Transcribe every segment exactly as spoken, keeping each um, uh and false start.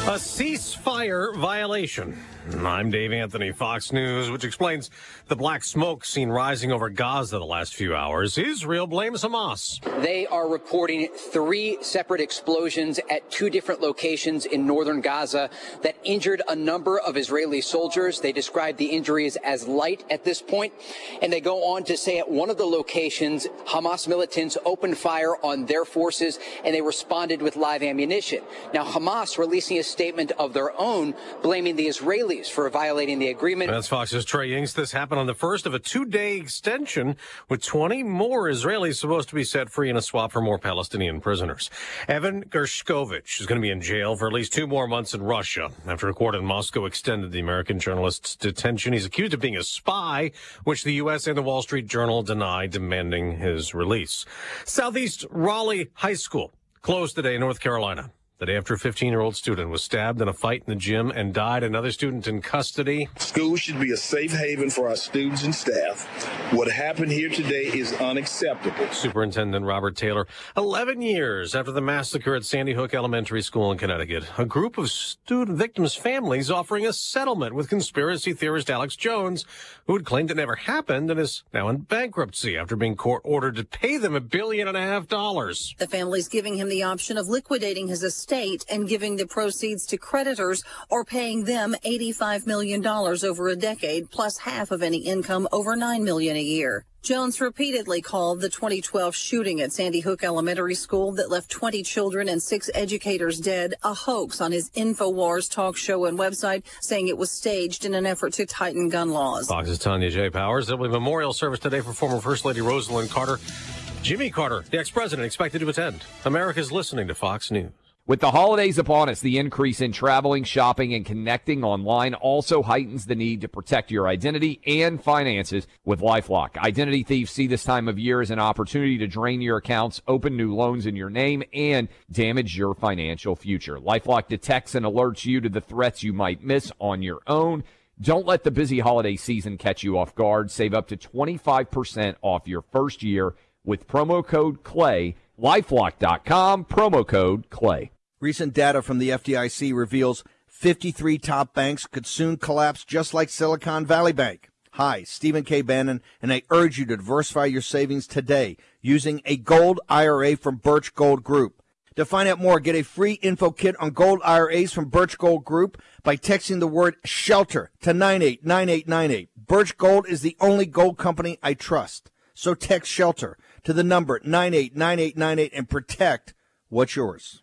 A ceasefire violation. I'm Dave Anthony, Fox News, which explains the black smoke seen rising over Gaza the last few hours. Israel blames Hamas. They are reporting three separate explosions at two different locations in northern Gaza that injured a number of Israeli soldiers. They describe the injuries as light at this point, and they go on to say at one of the locations, Hamas militants opened fire on their forces, and they responded with live ammunition. Now, Hamas releasing a statement of their own, blaming the Israelis for violating the agreement. That's Fox's Trey Yingst. This happened on the first of a two-day extension, with twenty more Israelis supposed to be set free in a swap for more Palestinian prisoners. Evan Gershkovich is going to be in jail for at least two more months in Russia after a court in Moscow extended the American journalist's detention. He's accused of being a spy, which the U S and the Wall Street Journal deny, demanding his release. Southeast Raleigh High School closed today in North Carolina. The day after a fifteen-year-old student was stabbed in a fight in the gym and died. Another student in custody. School should be a safe haven for our students and staff. What happened here today is unacceptable. Superintendent Robert Taylor, eleven years after the massacre at Sandy Hook Elementary School in Connecticut, a group of student victims' families offering a settlement with conspiracy theorist Alex Jones, who had claimed it never happened and is now in bankruptcy after being court-ordered to pay them a billion and a half dollars. The family's giving him the option of liquidating his estate state and giving the proceeds to creditors or paying them eighty-five million dollars over a decade, plus half of any income over nine million dollars a year. Jones repeatedly called the twenty twelve shooting at Sandy Hook Elementary School that left twenty children and six educators dead a hoax on his InfoWars talk show and website, saying it was staged in an effort to tighten gun laws. Fox's Tanya J. Powers. There'll be a memorial service today for former First Lady Rosalind Carter. Jimmy Carter, the ex-president, expected to attend. America's listening to Fox News. With the holidays upon us, the increase in traveling, shopping, and connecting online also heightens the need to protect your identity and finances with LifeLock. Identity thieves see this time of year as an opportunity to drain your accounts, open new loans in your name, and damage your financial future. LifeLock detects and alerts you to the threats you might miss on your own. Don't let the busy holiday season catch you off guard. Save up to twenty-five percent off your first year with promo code CLAY. LifeLock dot com, promo code CLAY. Recent data from the F D I C reveals fifty-three top banks could soon collapse just like Silicon Valley Bank. Hi, Stephen K. Bannon, and I urge you to diversify your savings today using a gold I R A from Birch Gold Group. To find out more, get a free info kit on gold I R As from Birch Gold Group by texting the word SHELTER to nine eight nine eight nine eight. Birch Gold is the only gold company I trust. So text SHELTER to the number nine eight nine eight nine eight and protect what's yours.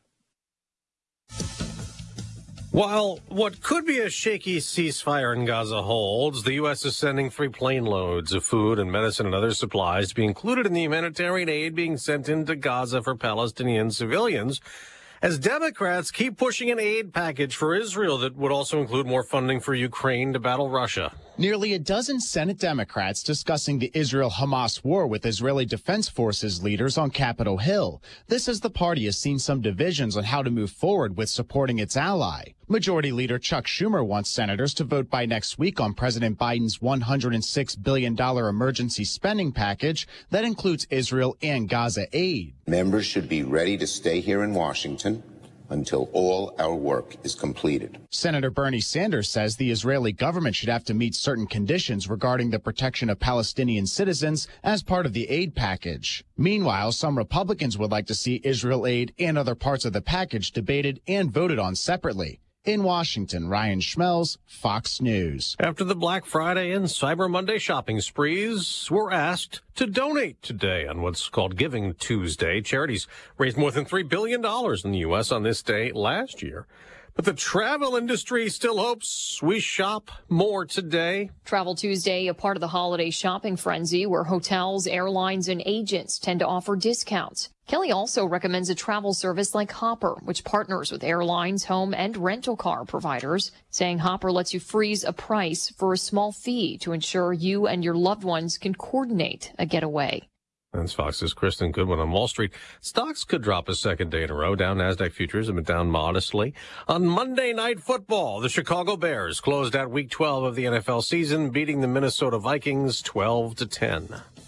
While what could be a shaky ceasefire in Gaza holds, the U S is sending three plane loads of food and medicine and other supplies to be included in the humanitarian aid being sent into Gaza for Palestinian civilians, as Democrats keep pushing an aid package for Israel that would also include more funding for Ukraine to battle Russia. Nearly a dozen Senate Democrats discussing the Israel-Hamas war with Israeli Defense Forces leaders on Capitol Hill. This as the party has seen some divisions on how to move forward with supporting its ally. Majority Leader Chuck Schumer wants senators to vote by next week on President Biden's one hundred six billion dollars emergency spending package that includes Israel and Gaza aid. Members should be ready to stay here in Washington until all our work is completed. Senator Bernie Sanders says the Israeli government should have to meet certain conditions regarding the protection of Palestinian citizens as part of the aid package. Meanwhile, some Republicans would like to see Israel aid and other parts of the package debated and voted on separately. In Washington, Ryan Schmelz, Fox News. After the Black Friday and Cyber Monday shopping sprees, we're asked to donate today on what's called Giving Tuesday. Charities raised more than three billion dollars in the U S on this day last year. But the travel industry still hopes we shop more today. Travel Tuesday, a part of the holiday shopping frenzy where hotels, airlines, and agents tend to offer discounts. Kelly also recommends a travel service like Hopper, which partners with airlines, home, and rental car providers, saying Hopper lets you freeze a price for a small fee to ensure you and your loved ones can coordinate a getaway. That's Fox's Kristen Goodwin on Wall Street. Stocks could drop a second day in a row. Down NASDAQ futures have been down modestly. On Monday Night Football, the Chicago Bears closed out Week twelve of the N F L season, beating the Minnesota Vikings twelve to ten.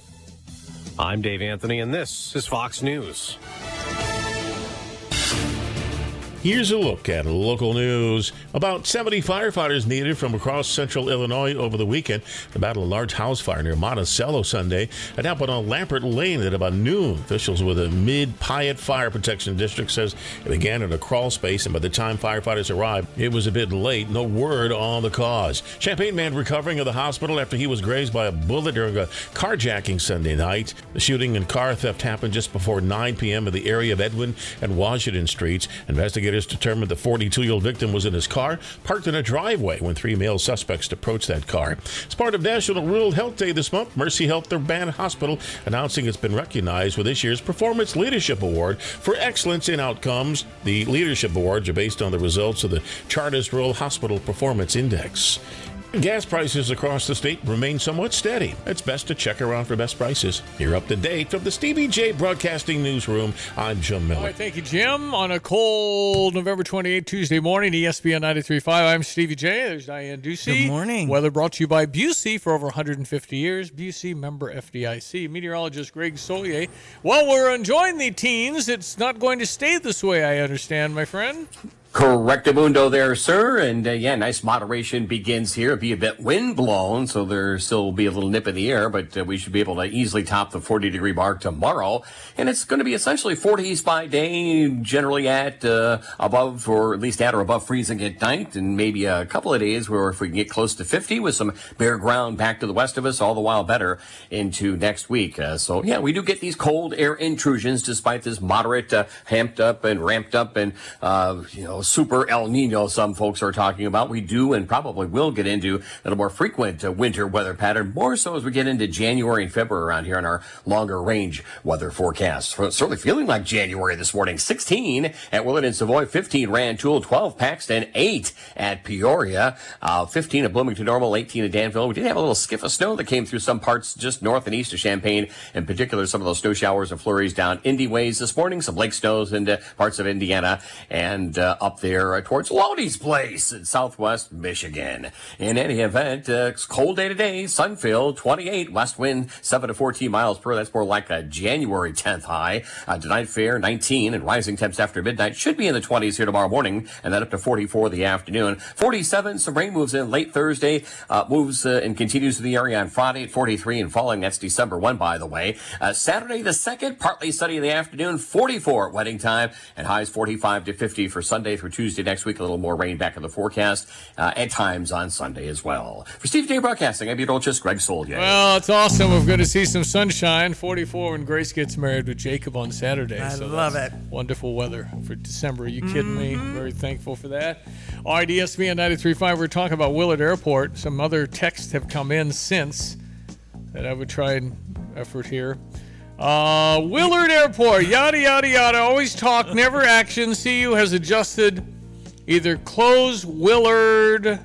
I'm Dave Anthony, and this is Fox News. Here's a look at local news. About seventy firefighters needed from across central Illinois over the weekend to battle a large house fire near Monticello Sunday. It happened on Lampert Lane at about noon. Officials with the Mid-Piatt Fire Protection District says it began in a crawl space, and by the time firefighters arrived, it was a bit late. No word on the cause. Champaign man recovering at the hospital after he was grazed by a bullet during a carjacking Sunday night. The shooting and car theft happened just before nine p.m. in the area of Edwin and Washington Streets. Investigators determined the forty-two-year-old victim was in his car, parked in a driveway when three male suspects approached that car. As part of National Rural Health Day this month, Mercy Health Urbana Hospital announcing it's been recognized with this year's Performance Leadership Award for excellence in outcomes. The leadership awards are based on the results of the Chartist Rural Hospital Performance Index. Gas prices across the state remain somewhat steady. It's best to check around for best prices. You're up to date from the Stevie J Broadcasting Newsroom. I'm Jim Miller. All right, thank you, Jim. On a cold November twenty-eighth, Tuesday morning, E S P N ninety-three point five. I'm Stevie J. There's Diane Ducey. Good morning. Weather brought to you by Busey for over one hundred fifty years. Busey, member F D I C. Meteorologist Greg Solier. Well, we're enjoying the teens. It's not going to stay this way, I understand, my friend. Correctamundo there, sir. And, uh, yeah, nice moderation begins here. It'll be a bit wind-blown, so there still will be a little nip in the air, but uh, we should be able to easily top the forty-degree mark tomorrow. And it's going to be essentially forties by day, generally at uh, above, or at least at or above freezing at night, and maybe a couple of days where if we can get close to fifty with some bare ground back to the west of us, all the while better into next week. Uh, so, yeah, we do get these cold air intrusions despite this moderate, uh, amped up and ramped up and, uh, you know, super El Nino some folks are talking about. We do and probably will get into a little more frequent uh, winter weather pattern, more so as we get into January and February around here on our longer range weather forecast. So certainly feeling like January this morning. sixteen at Willard and Savoy, fifteen Rantoul, twelve Paxton, eight at Peoria, uh, fifteen at Bloomington Normal, eighteen at Danville. We did have a little skiff of snow that came through some parts just north and east of Champaign, in particular some of those snow showers and flurries down Indy ways this morning, some lake snows into parts of Indiana and uh, up there uh, towards Lodi's place in southwest Michigan. In any event, uh, it's cold day today, sun-filled, twenty-eight, west wind seven to fourteen miles per. That's more like a January tenth high. Uh, tonight fair, nineteen, and rising temps after midnight should be in the twenties here tomorrow morning, and then up to forty-four the afternoon. forty-seven, some rain moves in late Thursday, uh, moves uh, and continues to the area on Friday at forty-three and falling. That's December first, by the way. Uh, Saturday the second, partly sunny in the afternoon, forty-four at wedding time, and highs forty-five to fifty for Sunday through Tuesday next week. A little more rain back in the forecast uh, at times on Sunday as well. For Steve J Broadcasting, I'm meteorologist Greg Solier. Well, it's awesome. We're going to see some sunshine. forty-four when Grace gets married with Jacob on Saturday. I so love it. Wonderful weather for December. Are you kidding Mm-hmm. me? Very thankful for that. All right, E S P N ninety-three point five. We're talking about Willard Airport. Some other texts have come in since that I would try and effort here. Uh, Willard Airport, yada, yada, yada. Always talk, never action. C U has adjusted. Either close Willard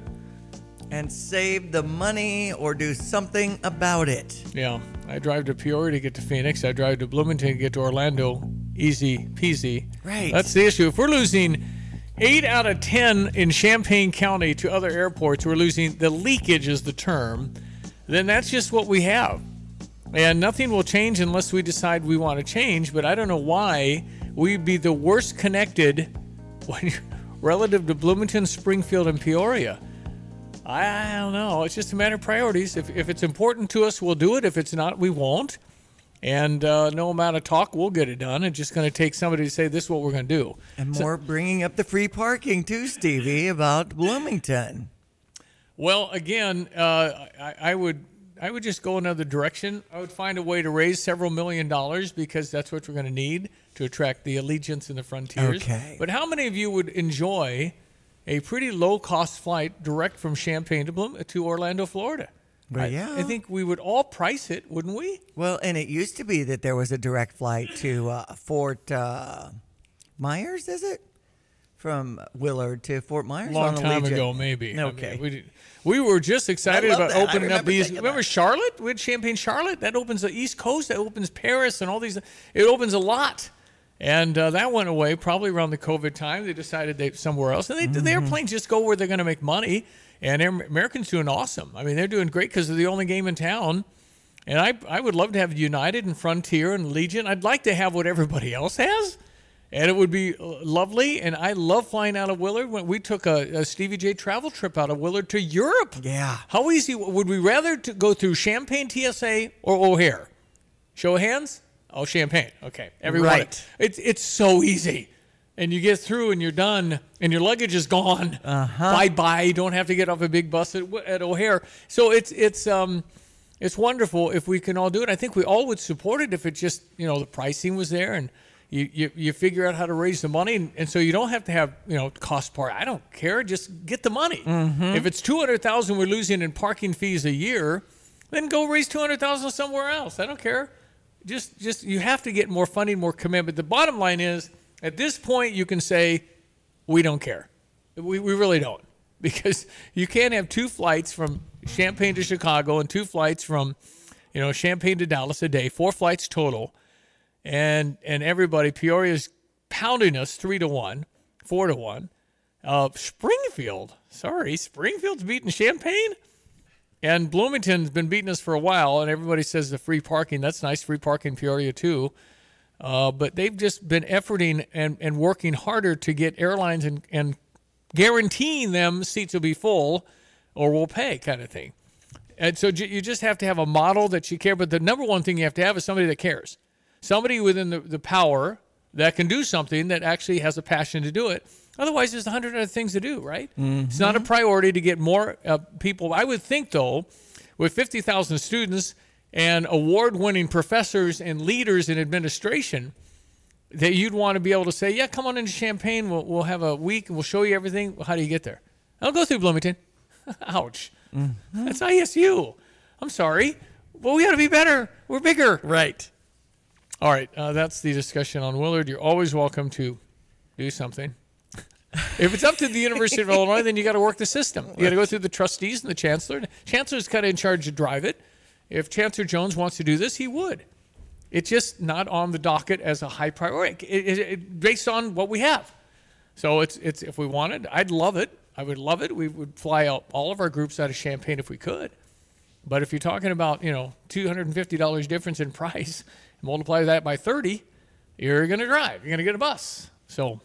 and save the money or do something about it. Yeah, I drive to Peoria to get to Phoenix. I drive to Bloomington to get to Orlando. Easy peasy. Right. That's the issue. If we're losing eight out of ten in Champaign County to other airports, we're losing, the leakage is the term, then that's just what we have. And nothing will change unless we decide we want to change, but I don't know why we'd be the worst connected when you're relative to Bloomington, Springfield, and Peoria. I don't know. It's just a matter of priorities. If if it's important to us, we'll do it. If it's not, we won't. And uh, no amount of talk, we'll get it done. It's just going to take somebody to say, this is what we're going to do. And So- more bringing up the free parking, too, Stevie, about Bloomington. Well, again, uh, I, I would I would just go another direction. I would find a way to raise several million dollars because that's what we're going to need to attract the allegiance and the frontiers. Okay. But how many of you would enjoy a pretty low-cost flight direct from Champaign to Bloom to Orlando, Florida? Well, I, yeah. I think we would all price it, wouldn't we? Well, and it used to be that there was a direct flight to uh, Fort uh, Myers, is it? From Willard to Fort Myers? Long on time Allegiant. ago, maybe. Okay. I mean, we, did- we were just excited I love about that. I opening up remember these. thinking Remember about it. Charlotte? We had Champaign Charlotte. That opens the East Coast. That opens Paris and all these. It opens a lot. And uh, that went away probably around the COVID time. They decided they somewhere else. And they, Mm-hmm. the airplanes just go where they're going to make money. And Amer- Americans doing awesome. I mean, they're doing great because they're the only game in town. And I, I would love to have United and Frontier and Legion. I'd like to have what everybody else has. And it would be lovely. And I love flying out of Willard. When we took a, a Stevie J travel trip out of Willard to Europe. Yeah. How easy would we rather to go through Champaign T S A or O'Hare? Show of hands? Oh, Champaign. Okay. Everyone. Right. It's it's so easy. And you get through and you're done and your luggage is gone. Uh-huh. Bye-bye. You don't have to get off a big bus at, at O'Hare. So it's it's um it's wonderful if we can all do it. I think we all would support it if it just, you know, the pricing was there and You, you you figure out how to raise the money, and, and so you don't have to have, you know, cost part. I don't care. Just get the money. Mm-hmm. If it's two hundred thousand dollars we're losing in parking fees a year, then go raise two hundred thousand dollars somewhere else. I don't care. Just just you have to get more funding, more commitment. The bottom line is, at this point, you can say, we don't care. We we really don't, because you can't have two flights from Champaign to Chicago and two flights from, you know, Champaign to Dallas a day, four flights total. And and everybody, Peoria's pounding us three to one, four to one. Uh, Springfield, sorry, Springfield's beating Champaign, and Bloomington's been beating us for a while. And everybody says the free parking, that's nice, free parking Peoria too. Uh, but they've just been efforting and, and working harder to get airlines and, and guaranteeing them seats will be full or we'll pay, kind of thing. And so you just have to have a model that you care. But the number one thing you have to have is somebody that cares. Somebody within the, the power that can do something that actually has a passion to do it. Otherwise, there's a hundred other things to do, right? Mm-hmm. It's not a priority to get more uh, people. I would think, though, with fifty thousand students and award-winning professors and leaders in administration, that you'd want to be able to say, yeah, come on into Champaign. We'll, we'll have a week, and we'll show you everything. How do you get there? I'll go through Bloomington. Ouch. Mm-hmm. That's I S U. I'm sorry. Well, we got to be better. We're bigger. Right. All right, uh, that's the discussion on Willard. You're always welcome to do something. If it's up to the University of Illinois, then you got to work the system. You got to go through the trustees and the chancellor. Chancellor's kind of in charge to drive it. If Chancellor Jones wants to do this, he would. It's just not on the docket as a high priority, it, it, it, based on what we have. So it's it's if we wanted, I'd love it. I would love it. We would fly out all of our groups out of Champaign if we could. But if you're talking about, you know, two hundred fifty dollars difference in price, multiply that by thirty, you're going to drive. You're going to get a bus. So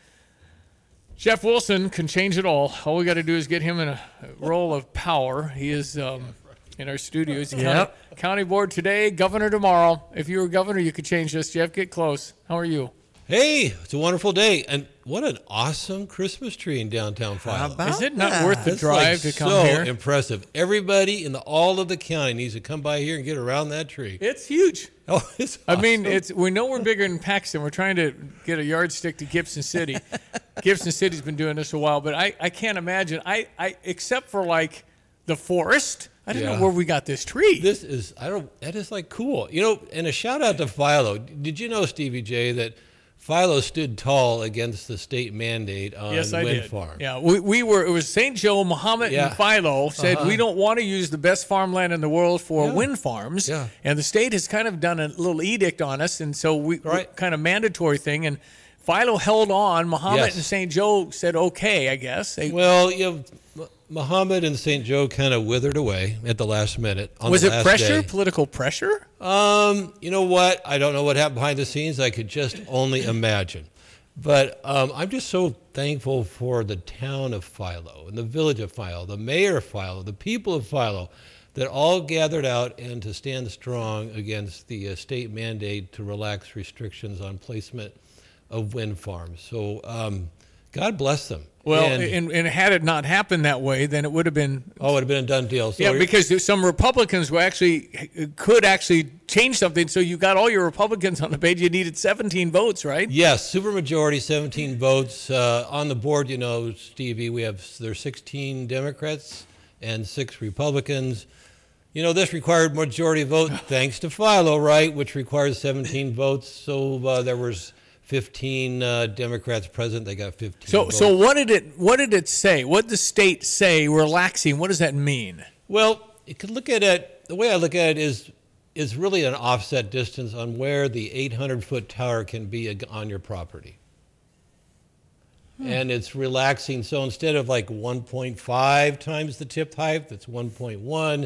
Jeff Wilson can change it all. All we got to do is get him in a role of power. He is um, in our studios. Yep. County, county board today, governor tomorrow. If you were governor, you could change this. Jeff, get close. How are you? Hey, it's a wonderful day. And what an awesome Christmas tree in downtown Philo. Is it not that? worth the That's drive like to come so here? impressive. Everybody in the all of the county needs to come by here and get around that tree. It's huge. Oh, it's I mean, awesome. it's we know we're bigger than Paxton. We're trying to get a yardstick to Gibson City. Gibson City's been doing this a while, but I, I can't imagine. I, I except for like the forest, I don't Yeah. know where we got this tree. This is I don't that is like cool. You know, and a shout out to Philo. Did you know, Stevie J, that Philo stood tall against the state mandate on yes, I wind did. farms? Yeah, we, we were. It was Saint Joe, Muhammad, Yeah. and Philo said Uh-huh. we don't want to use the best farmland in the world for Yeah. wind farms. Yeah. And the state has kind of done a little edict on us, and so we, Right. we kind of mandatory thing. And Philo held on. Muhammad Yes. and Saint Joe said okay, I guess. They, Well, you know, M- Muhammad and Saint Joe kind of withered away at the last minute. On was the it last pressure, day. political pressure? Um, you know what? I don't know what happened behind the scenes. I could just only imagine. But um, I'm just so thankful for the town of Philo and the village of Philo, the mayor of Philo, the people of Philo, that all gathered out and to stand strong against the uh, state mandate to relax restrictions on placement of wind farms. So um, God bless them. Well, and, and, and had it not happened that way, then it would have been. oh, it would have been a done deal. So Yeah, because some Republicans were actually could actually change something. So you got all your Republicans on the page. You needed seventeen votes, right? Yes, supermajority, seventeen votes. Uh, on the board, you know, Stevie, we have there's sixteen Democrats and six Republicans. You know, this required majority vote thanks to Philo, right, which requires seventeen votes. So uh, there was fifteen uh, Democrats present. They got fifteen So, votes. so what did it? What did it say? What did the state say? Relaxing. What does that mean? Well, you could look at it, the way I look at it is is really an offset distance on where the eight hundred foot tower can be on your property. Hmm. And it's relaxing. So instead of like one point five times the tip height, that's one point one.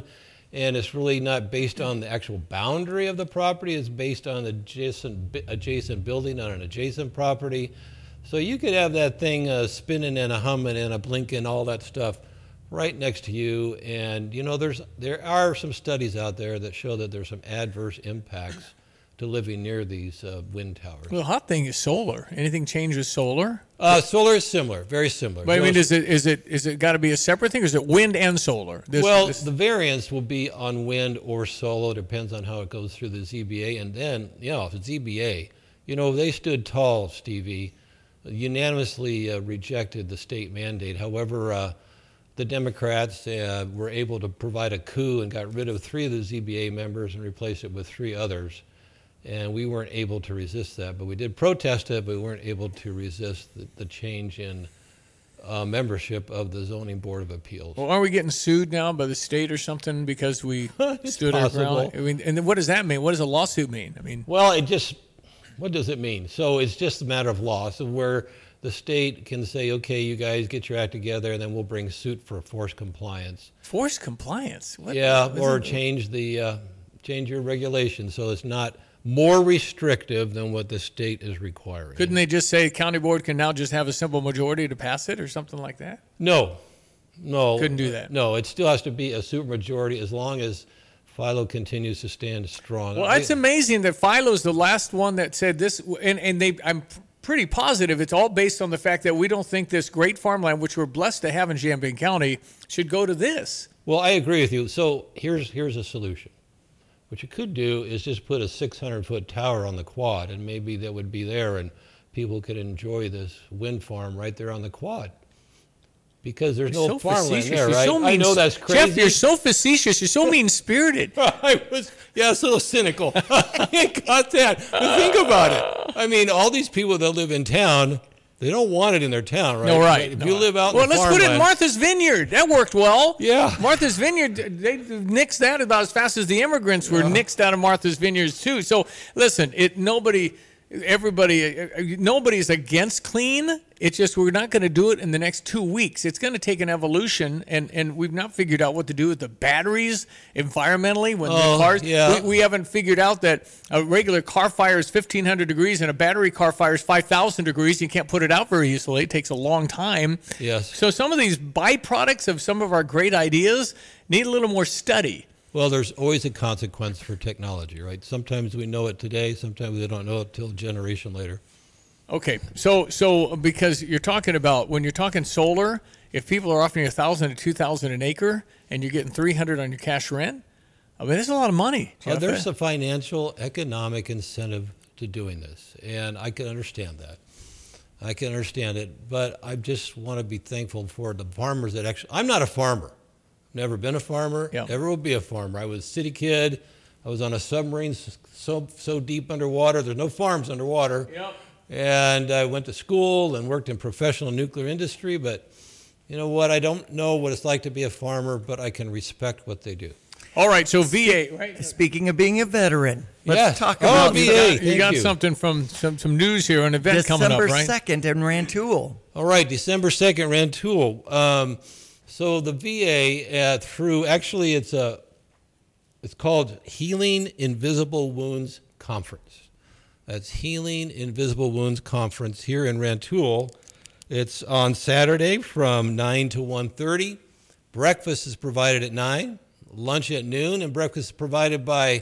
and it's really not based on the actual boundary of the property. It's based on the adjacent, adjacent building on an adjacent property. So you could have that thing uh, spinning and a humming and a blinking, all that stuff right next to you. And, you know, there's there are some studies out there that show that there's some adverse impacts to living near these uh, wind towers. Well, the hot thing is solar. Anything change with solar? Uh, solar is similar, very similar. But I mean, is it is it is it got to be a separate thing, or is it wind and solar? This, well, this... the variance will be on wind or solar, depends on how it goes through the Z B A. And then, you know, if it's Z B A, you know, they stood tall, Stevie, unanimously uh, rejected the state mandate. However, uh, the Democrats uh, were able to provide a coup and got rid of three of the Z B A members and replaced it with three others. And we weren't able to resist that, but we did protest it, but we weren't able to resist the, the change in uh, membership of the Zoning Board of Appeals. Well, are we getting sued now by the state or something because we stood our ground? I mean, and then what does that mean? What does a lawsuit mean? I mean, well, it just, what does it mean? So it's just a matter of law. So where the state can say, okay, you guys get your act together, and then we'll bring suit for forced compliance. Forced compliance? What, yeah, what or change the uh, change your regulations so it's not more restrictive than what the state is requiring. Couldn't they just say county board can now just have a simple majority to pass it or something like that? No, no. Couldn't do that. No, it still has to be a supermajority as long as Philo continues to stand strong. Well, I, it's amazing that Philo's the last one that said this, and, and they, I'm pretty positive it's all based on the fact that we don't think this great farmland, which we're blessed to have in Champaign County, should go to this. Well, I agree with you. So here's here's a solution. What you could do is just put a six hundred foot tower on the quad, and maybe that would be there, and people could enjoy this wind farm right there on the quad. Because there's You're no so farmland facetious. there, You're right? so I mean, know that's crazy. Jeff, you're so facetious. You're so mean-spirited. I was, yeah, it's a little cynical. I got that. But think about it. I mean, all these people that live in town, they don't want it in their town, right? No, right. If no. you live out in well, the let's put it in farmland- Martha's Vineyard. That worked well. Yeah. Martha's Vineyard, they nixed that about as fast as the immigrants were Yeah. nixed out of Martha's Vineyards too. So listen, it nobody, everybody, nobody's against clean. It's just we're not going to do it in the next two weeks. It's going to take an evolution, and, and we've not figured out what to do with the batteries environmentally when Oh, the cars. yeah. We, we haven't figured out that a regular car fire is fifteen hundred degrees and a battery car fire is five thousand degrees. You can't put it out very easily. It takes a long time. Yes. So some of these byproducts of some of our great ideas need a little more study. Well, there's always a consequence for technology, right? Sometimes we know it today, sometimes we don't know it till a generation later. Okay, so so because you're talking about when you're talking solar, if people are offering a thousand to two thousand an acre, and you're getting three hundred on your cash rent, I mean that's a lot of money. Uh, Jeff. there's a financial, economic incentive to doing this, and I can understand that. I can understand it, but I just want to be thankful for the farmers that actually. I'm not a farmer. Never been a farmer. Yeah. Never will be a farmer. I was a city kid. I was on a submarine so so deep underwater. There's no farms underwater. Yep. And I went to school and worked in professional nuclear industry, but you know what? I don't know what it's like to be a farmer, but I can respect what they do. All right, so V A, right? Speaking of being a veteran, let's Yes. talk Oh, about V A. You got, you Thank got you. something from some, some news here, an event coming up, December right? second in Rantoul. All right, December second, Rantoul. Um, so the V A uh, through, actually it's a, it's called Healing Invisible Wounds Conference. That's Healing Invisible Wounds Conference here in Rantoul. It's on Saturday from nine to one thirty. Breakfast is provided at nine, lunch at noon, and breakfast is provided by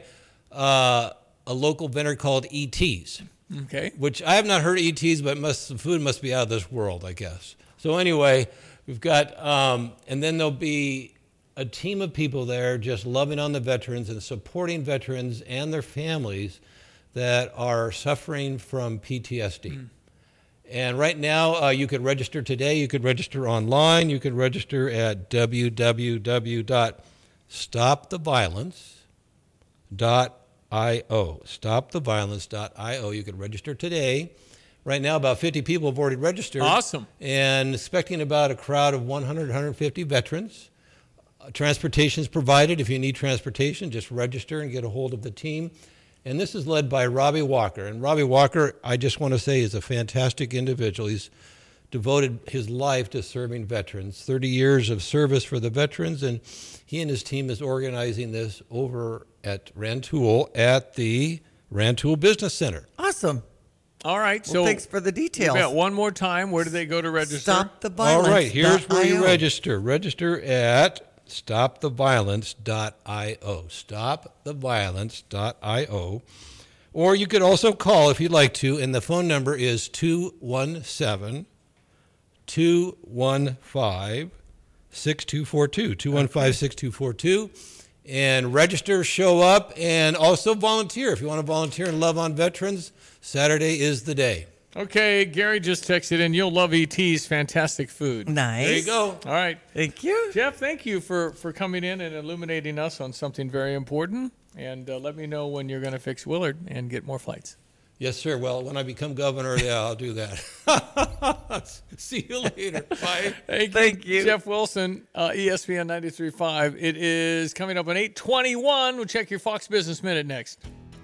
uh, a local vendor called E T's. Okay. Which I have not heard of E T's, but must, the food must be out of this world, I guess. So anyway, we've got, um, and then there'll be a team of people there just loving on the veterans and supporting veterans and their families that are suffering from P T S D. Mm. And right now, uh, you could register today. You could register online. You could register at w w w dot stop the violence dot io. stop the violence dot io. You could register today. Right now, about fifty people have already registered. Awesome. And expecting about a crowd of one hundred, one hundred fifty veterans. Uh, transportation is provided. If you need transportation, just register and get a hold of the team. And this is led by Robbie Walker. And Robbie Walker, I just want to say, is a fantastic individual. He's devoted his life to serving veterans, thirty years of service for the veterans, and he and his team is organizing this over at Rantoul at the Rantoul Business Center. Awesome. All right. Well, So thanks for the details. we've got one more time. Where do they go to register? Stop the All violence. right, here's where you register. Register at stop the violence dot io. stop the violence dot io. Or you could also call if you'd like to, and the phone number is two one seven, two one five, six two four two. two one five, six two four two. And register, show up, and also volunteer. If you want to volunteer and love on veterans, Saturday is the day. Okay, Gary just texted in. You'll love E T's fantastic food. Nice. There you go. All right. Thank you. Jeff, thank you for, for coming in and illuminating us on something very important. And uh, let me know when you're going to fix Willard and get more flights. Yes, sir. Well, when I become governor, yeah, I'll do that. See you later. Bye. Thank, Thank you. you. Jeff Wilson, uh, E S P N ninety-three point five. It is coming up on eight twenty-one. We'll check your Fox Business Minute next.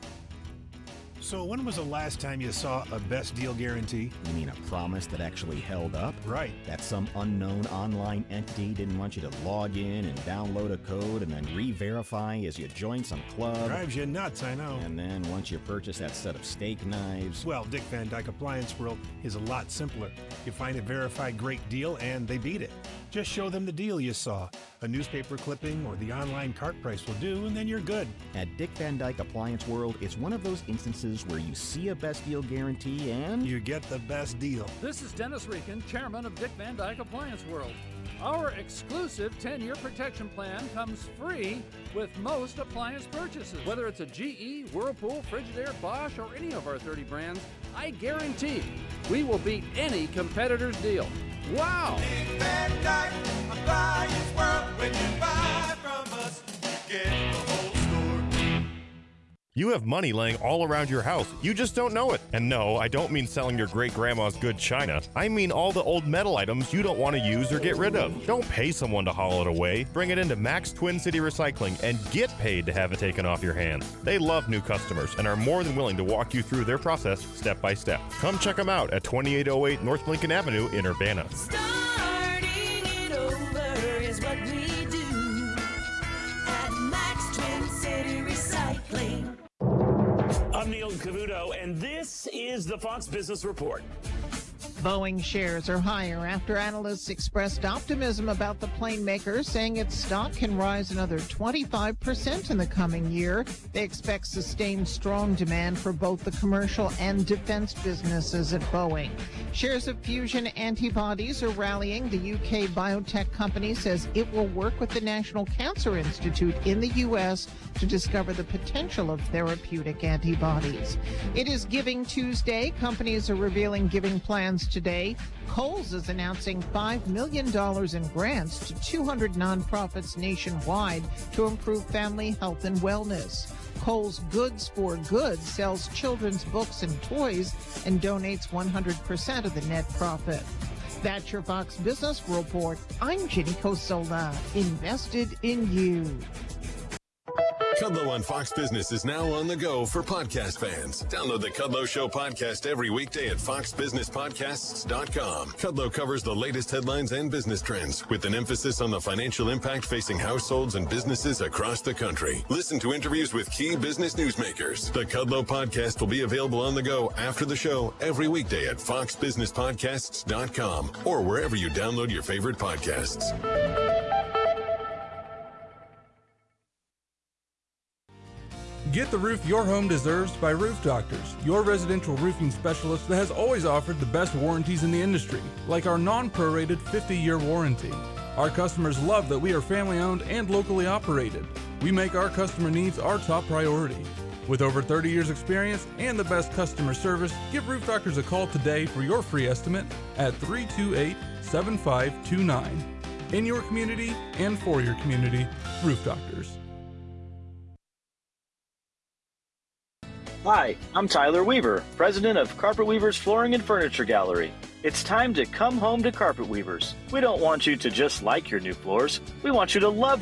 So when was the last time you saw a best deal guarantee? You mean a promise that actually held up? Right. That some unknown online entity didn't want you to log in and download a code and then re-verify as you join some club. Drives you nuts, I know. And then once you purchase that set of steak knives... Well, Dick Van Dyke Appliance World is a lot simpler. You find a verified great deal and they beat it. Just show them the deal you saw. A newspaper clipping or the online cart price will do, and then you're good. At Dick Van Dyke Appliance World, it's one of those instances where you see a best deal guarantee and... You get the best deal. This is Dennis Reekin, chairman of Dick Van Dyke Appliance World. Our exclusive ten-year protection plan comes free with most appliance purchases. Whether it's a G E, Whirlpool, Frigidaire, Bosch, or any of our thirty brands, I guarantee we will beat any competitor's deal. Wow! Dick Van Dyke Appliance World. When you buy from us, you get the whole store. You have money laying all around your house. You just don't know it. And no, I don't mean selling your great-grandma's good china. I mean all the old metal items you don't want to use or get rid of. Don't pay someone to haul it away. Bring it into Max Twin City Recycling and get paid to have it taken off your hands. They love new customers and are more than willing to walk you through their process step by step. Come check them out at twenty-eight oh eight North Lincoln Avenue in Urbana. Starting it over is what we do at Max Twin City Recycling. I'm Neil Cavuto, and this is the Fox Business Report. Boeing shares are higher after analysts expressed optimism about the plane maker, saying its stock can rise another twenty-five percent in the coming year. They expect sustained strong demand for both the commercial and defense businesses at Boeing. Shares of Fusion Antibodies are rallying. The U K biotech company says it will work with the National Cancer Institute in the U S to discover the potential of therapeutic antibodies. It is Giving Tuesday. Companies are revealing giving plans today. Kohl's is announcing five million dollars in grants to two hundred nonprofits nationwide to improve family health and wellness. Kohl's Goods for Good sells children's books and toys and donates one hundred percent of the net profit. That's your Fox Business Report. I'm Ginny Cosola, invested in you. Kudlow on Fox Business is now on the go for podcast fans. Download the Kudlow Show podcast every weekday at fox business podcasts dot com. Kudlow covers the latest headlines and business trends with an emphasis on the financial impact facing households and businesses across the country. Listen to interviews with key business newsmakers. The Kudlow podcast will be available on the go after the show every weekday at fox business podcasts dot com or wherever you download your favorite podcasts. Get the roof your home deserves by Roof Doctors, your residential roofing specialist that has always offered the best warranties in the industry, like our non-prorated fifty-year warranty. Our customers love that we are family-owned and locally operated. We make our customer needs our top priority. With over thirty years experience and the best customer service, give Roof Doctors a call today for your free estimate at three two eight, seven five two nine. In your community and for your community, Roof Doctors. Hi, I'm Tyler Weaver, president of Carpet Weavers Flooring and Furniture Gallery. It's time to come home to Carpet Weavers. We don't want you to just like your new floors. We want you to love them.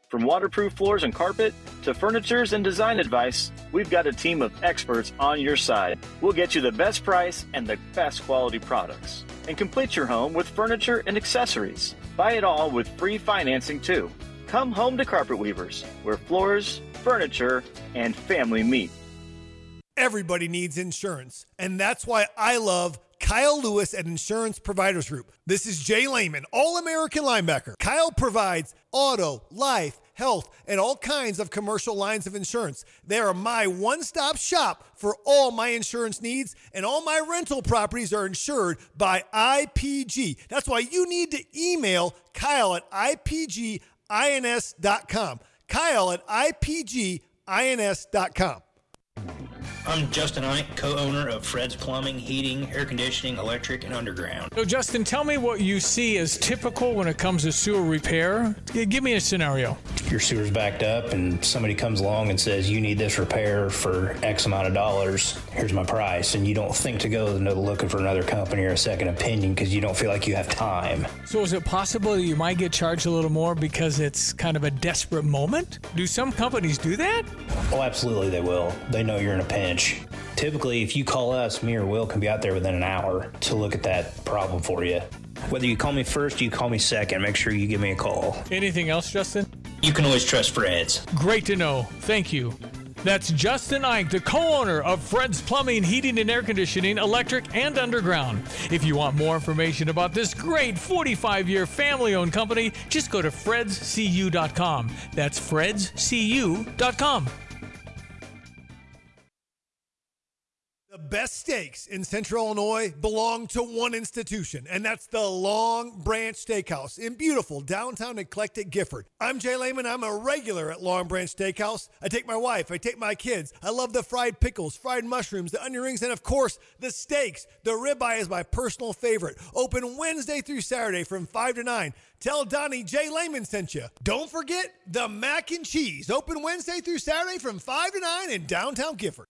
From waterproof floors and carpet to furnitures and design advice, we've got a team of experts on your side. We'll get you the best price and the best quality products. And complete your home with furniture and accessories. Buy it all with free financing too. Come home to Carpet Weavers, where floors, furniture, and family meet. Everybody needs insurance, and that's why I love Kyle Lewis at Insurance Providers Group. This is Jay Lehman, All-American linebacker. Kyle provides auto, life, health, and all kinds of commercial lines of insurance. They are my one-stop shop for all my insurance needs, and all my rental properties are insured by I P G. That's why you need to email Kyle at I P G I N S dot com. Kyle at I P G I N S dot com. I'm Justin Ike, co-owner of Fred's Plumbing, Heating, Air Conditioning, Electric, and Underground. So, Justin, tell me what you see as typical when it comes to sewer repair. G- Give me a scenario. Your sewer's backed up and somebody comes along and says, you need this repair for X amount of dollars. Here's my price. And you don't think to go to looking for another company or a second opinion because you don't feel like you have time. So is it possible that you might get charged a little more because it's kind of a desperate moment? Do some companies do that? Oh, absolutely they will. They know you're in a pinch. Typically, if you call us, me or Will can be out there within an hour to look at that problem for you. Whether you call me first or you call me second, make sure you give me a call. Anything else, Justin? You can always trust Fred's. Great to know. Thank you. That's Justin Ike, the co-owner of Fred's Plumbing, Heating, and Air Conditioning, Electric, and Underground. If you want more information about this great forty-five-year family-owned company, just go to freds c u dot com. That's freds c u dot com. The best steaks in Central Illinois belong to one institution, and that's the Long Branch Steakhouse in beautiful downtown eclectic Gifford. I'm Jay Lehman. I'm a regular at Long Branch Steakhouse. I take my wife. I take my kids. I love the fried pickles, fried mushrooms, the onion rings, and, of course, the steaks. The ribeye is my personal favorite. Open Wednesday through Saturday from five to nine. Tell Donnie Jay Lehman sent you. Don't forget the mac and cheese. Open Wednesday through Saturday from five to nine in downtown Gifford.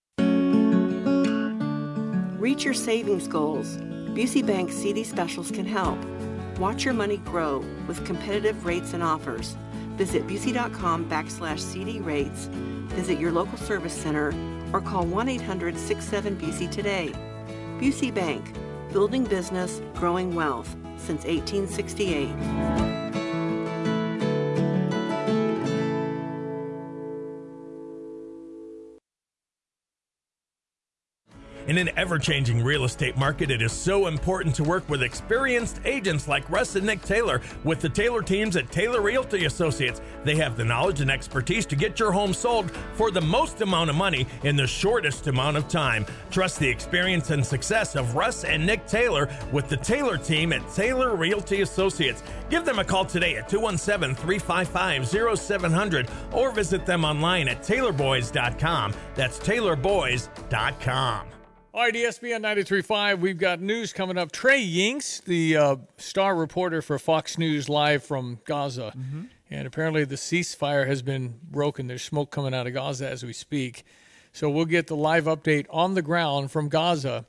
Reach your savings goals. Busey Bank's C D specials can help. Watch your money grow with competitive rates and offers. Visit Busey.com backslash CD rates. Visit your local service center or call one eight hundred six seven B C today. Busey Bank, building business, growing wealth since eighteen sixty-eight. In an ever-changing real estate market, it is so important to work with experienced agents like Russ and Nick Taylor with the Taylor teams at Taylor Realty Associates. They have the knowledge and expertise to get your home sold for the most amount of money in the shortest amount of time. Trust the experience and success of Russ and Nick Taylor with the Taylor team at Taylor Realty Associates. Give them a call today at two one seven, three five five, zero seven zero zero or visit them online at taylor boys dot com. That's taylor boys dot com. All right, E S P N ninety-three point five, we've got news coming up. Trey Yingst, the uh, star reporter for Fox News live from Gaza. Mm-hmm. And apparently the ceasefire has been broken. There's smoke coming out of Gaza as we speak. So we'll get the live update on the ground from Gaza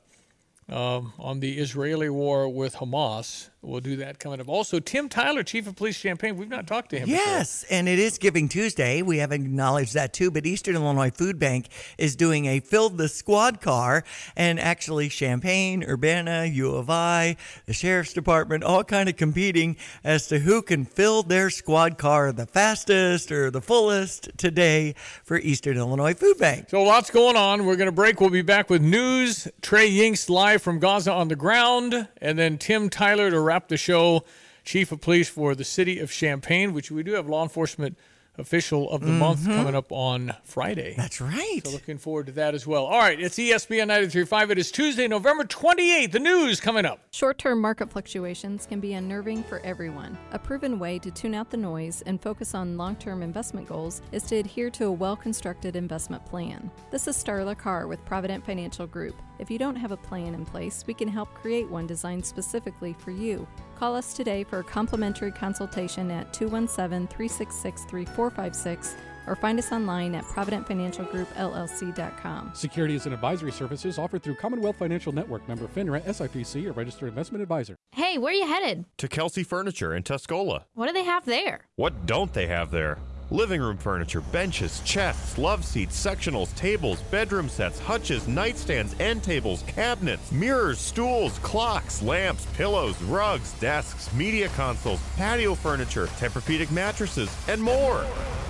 um, on the Israeli war with Hamas. We'll do that coming up. Also, Tim Tyler, Chief of Police Champaign. We've not talked to him Yes, before. and it is Giving Tuesday. We haven't acknowledged that too, but Eastern Illinois Food Bank is doing a Fill the Squad car, and actually Champaign, Urbana, U of I, the Sheriff's Department, all kind of competing as to who can fill their squad car the fastest or the fullest today for Eastern Illinois Food Bank. So lots going on. We're going to break. We'll be back with news. Trey Yingst live from Gaza on the ground, and then Tim Tyler to wrap the show, Chief of Police for the city of Champaign, which we do have law enforcement official of the mm-hmm. month coming up on Friday. That's right. So looking forward to that as well. All right, it's E S P N ninety-three point five. It is Tuesday, November twenty-eighth. The news coming up. Short-term market fluctuations can be unnerving for everyone. A proven way to tune out the noise and focus on long-term investment goals is to adhere to a well-constructed investment plan. This is Starla Carr with Provident Financial Group. If you don't have a plan in place, we can help create one designed specifically for you. Call us today for a complimentary consultation at two one seven, three six six, three four five six or find us online at provident financial group L L C dot com. Securities and advisory services offered through Commonwealth Financial Network, member FINRA, S I P C, or registered investment advisor. Hey, where are you headed? To Kelsey Furniture in Tuscola. What do they have there? What don't they have there? Living room furniture, benches, chests, love seats, sectionals, tables, bedroom sets, hutches, nightstands, end tables, cabinets, mirrors, stools, clocks, lamps, pillows, rugs, desks, media consoles, patio furniture, Tempur-Pedic mattresses, and more.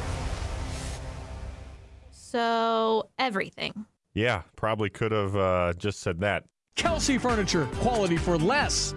So, everything. Yeah, probably could have uh, just said that. Kelsey Furniture, quality for less.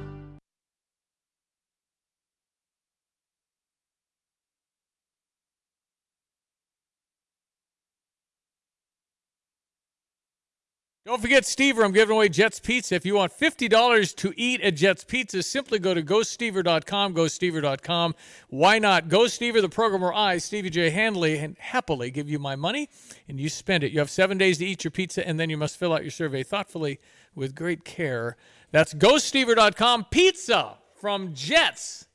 Don't forget, Stever, I'm giving away Jets Pizza. If you want fifty dollars to eat at Jets Pizza, simply go to go stever dot com, go stever dot com. Why not? Go Stever, the program where I, Stevie J. Handley, and happily give you my money, and you spend it. You have seven days to eat your pizza, and then you must fill out your survey thoughtfully with great care. That's go stever dot com. Pizza from Jets.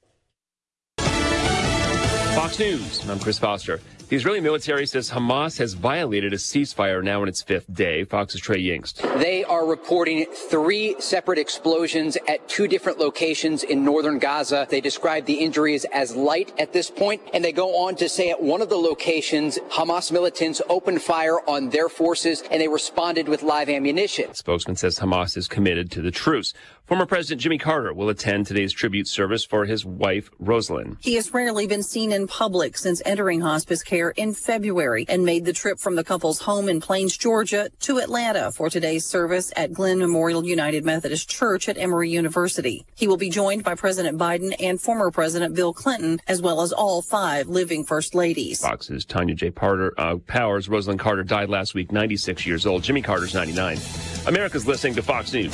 Fox News, I'm Chris Foster. The Israeli military says Hamas has violated a ceasefire now in its fifth day. Fox's Trey Yingst. They are reporting three separate explosions at two different locations in northern Gaza. They describe the injuries as light at this point, and they go on to say at one of the locations, Hamas militants opened fire on their forces, and they responded with live ammunition. The spokesman says Hamas is committed to the truce. Former President Jimmy Carter will attend today's tribute service for his wife, Rosalind. He has rarely been seen in public since entering hospice care in February and made the trip from the couple's home in Plains, Georgia to Atlanta for today's service at Glen Memorial United Methodist Church at Emory University. He will be joined by President Biden and former President Bill Clinton, as well as all five living first ladies. Fox's Tanya J. Parter, uh, Powers. Rosalind Carter died last week, ninety-six years old. Jimmy Carter's ninety-nine. America's listening to Fox News.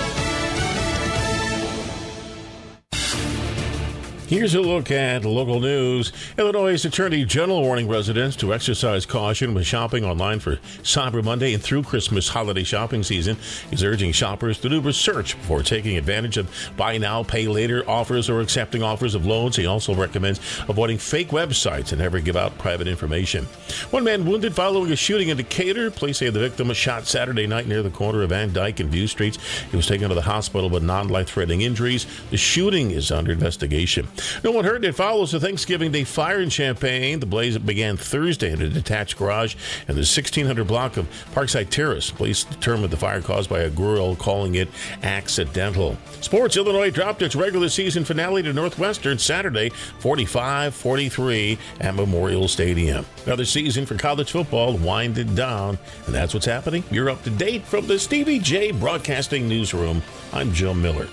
Here's a look at local news. Illinois' Attorney General warning residents to exercise caution when shopping online for Cyber Monday and through Christmas holiday shopping season. He's urging shoppers to do research before taking advantage of buy now, pay later offers or accepting offers of loans. He also recommends avoiding fake websites and never give out private information. One man wounded following a shooting in Decatur. Police say the victim was shot Saturday night near the corner of Van Dyke and View Streets. He was taken to the hospital with non-life-threatening injuries. The shooting is under investigation. No one hurt. It follows the Thanksgiving Day fire in Champaign. The blaze began Thursday in a detached garage in the sixteen hundred block of Parkside Terrace. Police determined the fire caused by a grill, calling it accidental. Sports. Illinois dropped its regular season finale to Northwestern Saturday, forty-five forty-three at Memorial Stadium. Another season for college football winded down, and that's what's happening. You're up to date from the Stevie J Broadcasting Newsroom. I'm Joe Miller.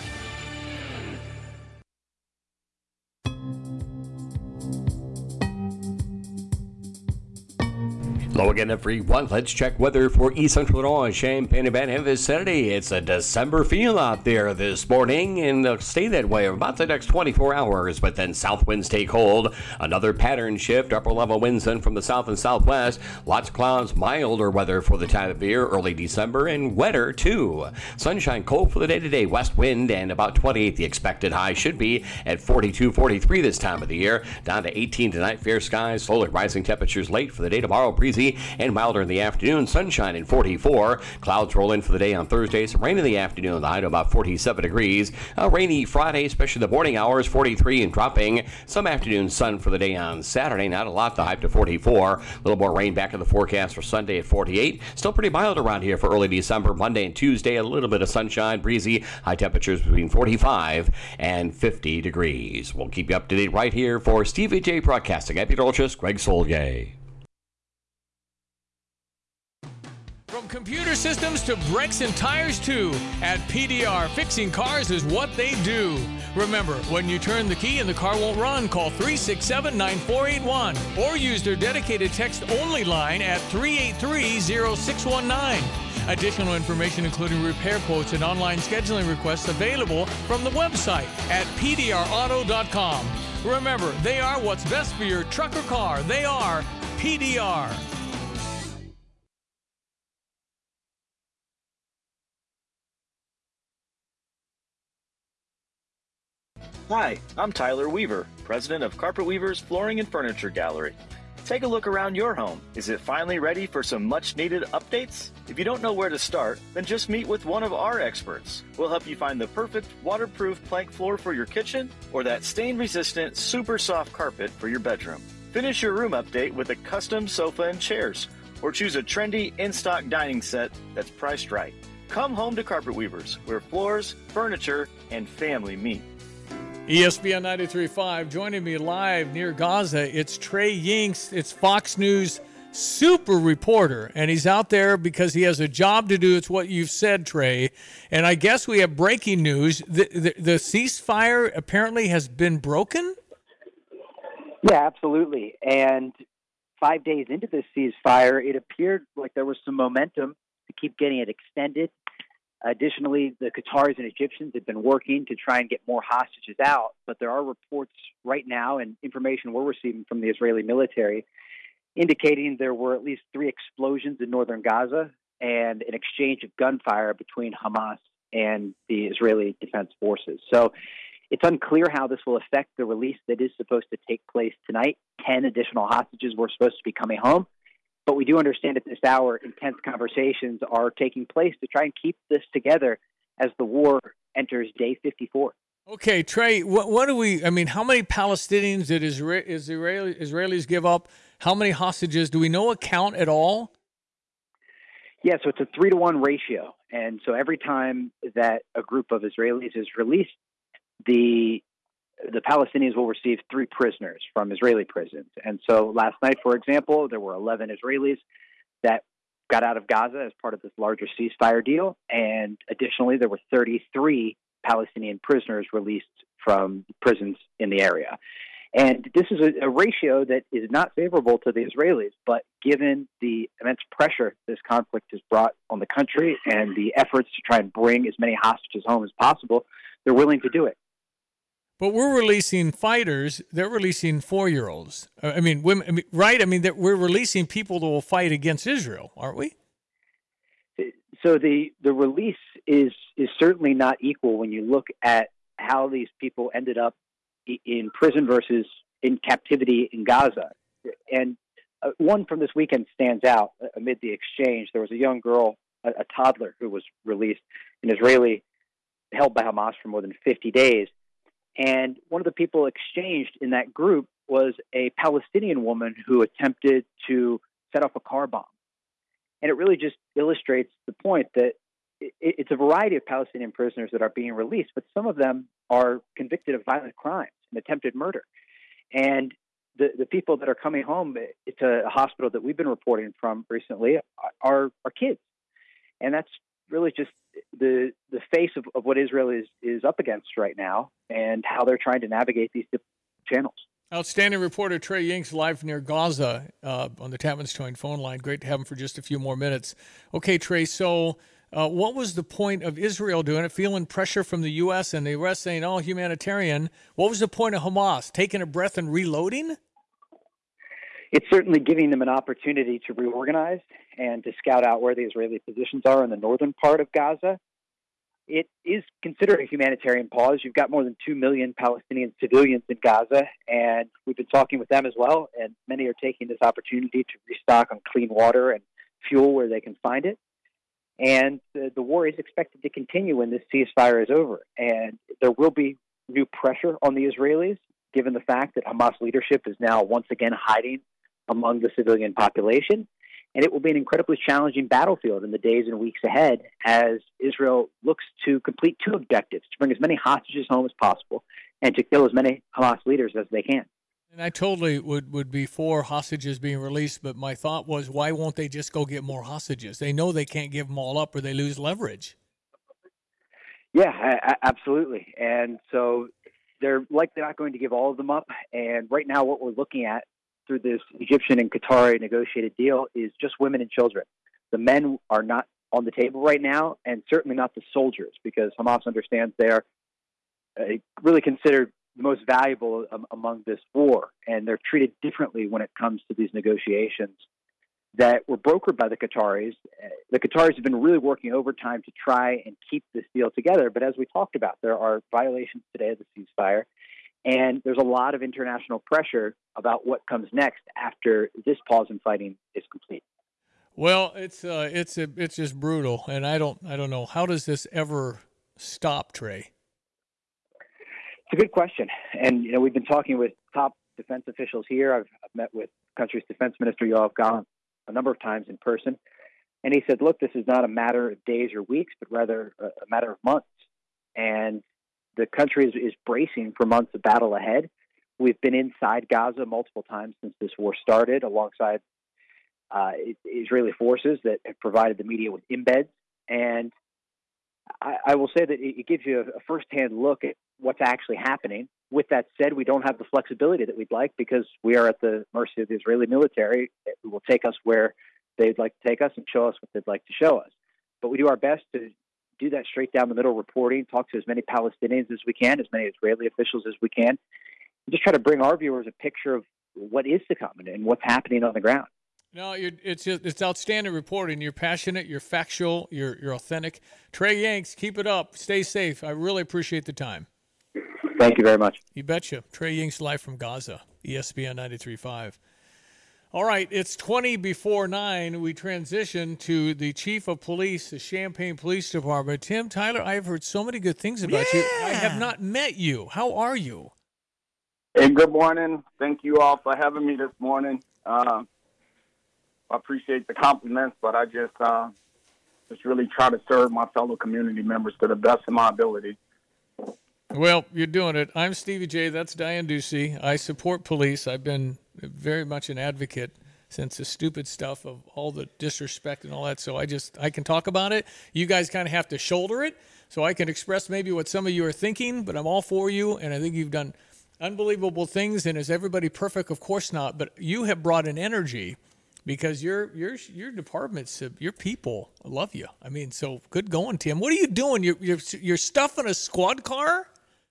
Hello again, everyone. Let's check weather for East Central Illinois, Champaign-Urbana and vicinity. It's a December feel out there this morning, and it'll stay that way for about the next twenty-four hours, but then south winds take hold. Another pattern shift, upper level winds in from the south and southwest. Lots of clouds, milder weather for the time of year, early December, and wetter too. Sunshine, cold for the day today, west wind, and about twenty-eight. The expected high should be at forty-two, forty-three this time of the year. Down to eighteen tonight, fair skies, slowly rising temperatures late for the day tomorrow, breezy and milder in the afternoon. Sunshine in forty-four. Clouds roll in for the day on Thursday. Some rain in the afternoon, the high to about forty-seven degrees. A rainy Friday, especially the morning hours, forty-three and dropping. Some afternoon sun for the day on Saturday. Not a lot, the high to forty-four. A little more rain back in the forecast for Sunday at forty-eight. Still pretty mild around here for early December. Monday and Tuesday, a little bit of sunshine, breezy. High temperatures between forty-five and fifty degrees. We'll keep you up to date right here for Stevie J Broadcasting. I'm Peter Olchus, Greg Solgay. From computer systems to brakes and tires too, at P D R, fixing cars is what they do. Remember, when you turn the key and the car won't run, call three six seven, nine four eight one or use their dedicated text-only line at three eight three, zero six one nine. Additional information including repair quotes and online scheduling requests available from the website at P D R auto dot com. Remember, they are what's best for your truck or car. They are P D R. Hi, I'm Tyler Weaver, president of Carpet Weavers Flooring and Furniture Gallery. Take a look around your home. Is it finally ready for some much-needed updates? If you don't know where to start, then just meet with one of our experts. We'll help you find the perfect waterproof plank floor for your kitchen or that stain-resistant, super soft carpet for your bedroom. Finish your room update with a custom sofa and chairs, or choose a trendy in-stock dining set that's priced right. Come home to Carpet Weavers, where floors, furniture, and family meet. E S P N ninety-three point five, joining me live near Gaza, it's Trey Yingst. It's Fox News super reporter, and he's out there because he has a job to do. It's what you've said, Trey. And I guess we have breaking news. The, the, the ceasefire apparently has been broken? Yeah, absolutely. And five days into this ceasefire, it appeared like there was some momentum to keep getting it extended. Additionally, the Qataris and Egyptians have been working to try and get more hostages out, but there are reports right now and information we're receiving from the Israeli military indicating there were at least three explosions in northern Gaza and an exchange of gunfire between Hamas and the Israeli Defense Forces. So it's unclear how this will affect the release that is supposed to take place tonight. Ten additional hostages were supposed to be coming home. But we do understand at this hour, intense conversations are taking place to try and keep this together as the war enters day fifty-four. Okay, Trey, what, what do we, I mean, how many Palestinians did Isra- Israeli, Israelis give up? How many hostages? Do we know a count at all? Yeah, so it's a three to one ratio. And so every time that a group of Israelis is released, the the Palestinians will receive three prisoners from Israeli prisons. And so last night, for example, there were eleven Israelis that got out of Gaza as part of this larger ceasefire deal. And additionally, there were thirty-three Palestinian prisoners released from prisons in the area. And this is a, a ratio that is not favorable to the Israelis, but given the immense pressure this conflict has brought on the country and the efforts to try and bring as many hostages home as possible, they're willing to do it. But we're releasing fighters. They're releasing four-year-olds. I mean, women. I mean, right? I mean, we're releasing people that will fight against Israel, aren't we? So the, the release is is certainly not equal when you look at how these people ended up in prison versus in captivity in Gaza. And uh, one from this weekend stands out amid the exchange. There was a young girl, a, a toddler, who was released, an Israeli held by Hamas for more than fifty days. And one of the people exchanged in that group was a Palestinian woman who attempted to set off a car bomb. And it really just illustrates the point that it's a variety of Palestinian prisoners that are being released, but some of them are convicted of violent crimes and attempted murder. And the, the people that are coming home to a hospital that we've been reporting from recently are, are kids. And that's really just the the face of, of what Israel is, is up against right now and how they're trying to navigate these channels. Outstanding reporter Trey Yingst live near Gaza uh, on the Tapman's Joint phone line. Great to have him for just a few more minutes. Okay, Trey, so uh, what was the point of Israel doing it, feeling pressure from the U S and the rest saying, oh, humanitarian? What was the point of Hamas, taking a breath and reloading? It's certainly giving them an opportunity to reorganize and to scout out where the Israeli positions are in the northern part of Gaza. It is considered a humanitarian pause. You've got more than two million Palestinian civilians in Gaza, and we've been talking with them as well, and many are taking this opportunity to restock on clean water and fuel where they can find it. And uh, the war is expected to continue when this ceasefire is over, and there will be new pressure on the Israelis, given the fact that Hamas leadership is now once again hiding among the civilian population. And it will be an incredibly challenging battlefield in the days and weeks ahead as Israel looks to complete two objectives, to bring as many hostages home as possible and to kill as many Hamas leaders as they can. And I totally would, would be for hostages being released, but my thought was, why won't they just go get more hostages? They know they can't give them all up or they lose leverage. Yeah, I, I, absolutely. And so they're likely not going to give all of them up. And right now what we're looking at through this Egyptian and Qatari negotiated deal is just women and children. The men are not on the table right now, and certainly not the soldiers, because Hamas understands they're uh, really considered the most valuable um, among this war, and they're treated differently when it comes to these negotiations that were brokered by the Qataris. Uh, the Qataris have been really working overtime to try and keep this deal together, but as we talked about, there are violations today of the ceasefire. And there's a lot of international pressure about what comes next after this pause in fighting is complete. Well, it's uh, it's a, it's just brutal, and I don't I don't know, how does this ever stop, Trey? It's a good question, and you know we've been talking with top defense officials here. I've, I've met with the country's defense minister, Yoav Gallant, a number of times in person. And he said, look, this is not a matter of days or weeks, but rather a, a matter of months. And the country is, is bracing for months of battle ahead. We've been inside Gaza multiple times since this war started, alongside uh, Israeli forces that have provided the media with embeds. And I, I will say that it, it gives you a, a firsthand look at what's actually happening. With that said, we don't have the flexibility that we'd like because we are at the mercy of the Israeli military, who will take us where they'd like to take us and show us what they'd like to show us. But we do our best to do that straight down the middle reporting, talk to as many Palestinians as we can, as many Israeli officials as we can, and just try to bring our viewers a picture of what is to come and what's happening on the ground. No, you're, it's just, it's outstanding reporting. You're passionate, you're factual, you're you're authentic. Trey Yanks, keep it up. Stay safe. I really appreciate the time. Thank you very much. You betcha. Trey Yanks live from Gaza, E S P N ninety-three point five. All right, it's twenty before nine. We transition to the chief of police, the Champaign Police Department. Tim Tyler, I've heard so many good things about yeah. you. I have not met you. How are you? Hey, good morning. Thank you all for having me this morning. Uh, I appreciate the compliments, but I just uh, just really try to serve my fellow community members to the best of my ability. Well, you're doing it. I'm Stevie J. That's Diane Ducey. I support police. I've been very much an advocate since the stupid stuff of all the disrespect and all that. So I just, I can talk about it. You guys kind of have to shoulder it so I can express maybe what some of you are thinking, but I'm all for you. And I think you've done unbelievable things. And is everybody perfect? Of course not. But you have brought an energy because your your your departments, your people love you. I mean, so good going, Tim. What are you doing? You're you're, you're stuffing a squad car?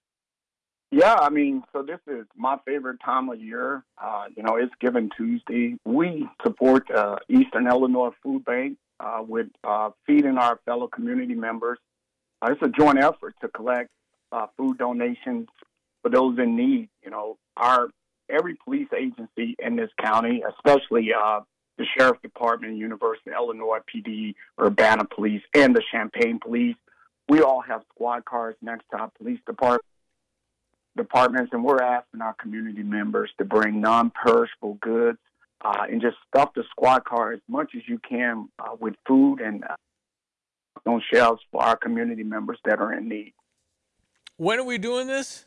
Yeah, I mean, so this is my favorite time of year. Uh, you know, it's Giving Tuesday. We support uh, Eastern Illinois Food Bank uh, with uh, feeding our fellow community members. Uh, it's a joint effort to collect uh, food donations for those in need. You know, our every police agency in this county, especially uh, the Sheriff's Department, University of Illinois P D, Urbana Police, and the Champaign Police, we all have squad cars next to our police department. departments, and we're asking our community members to bring non-perishable goods uh, and just stuff the squad car as much as you can uh, with food and uh, on shelves for our community members that are in need. When are we doing this?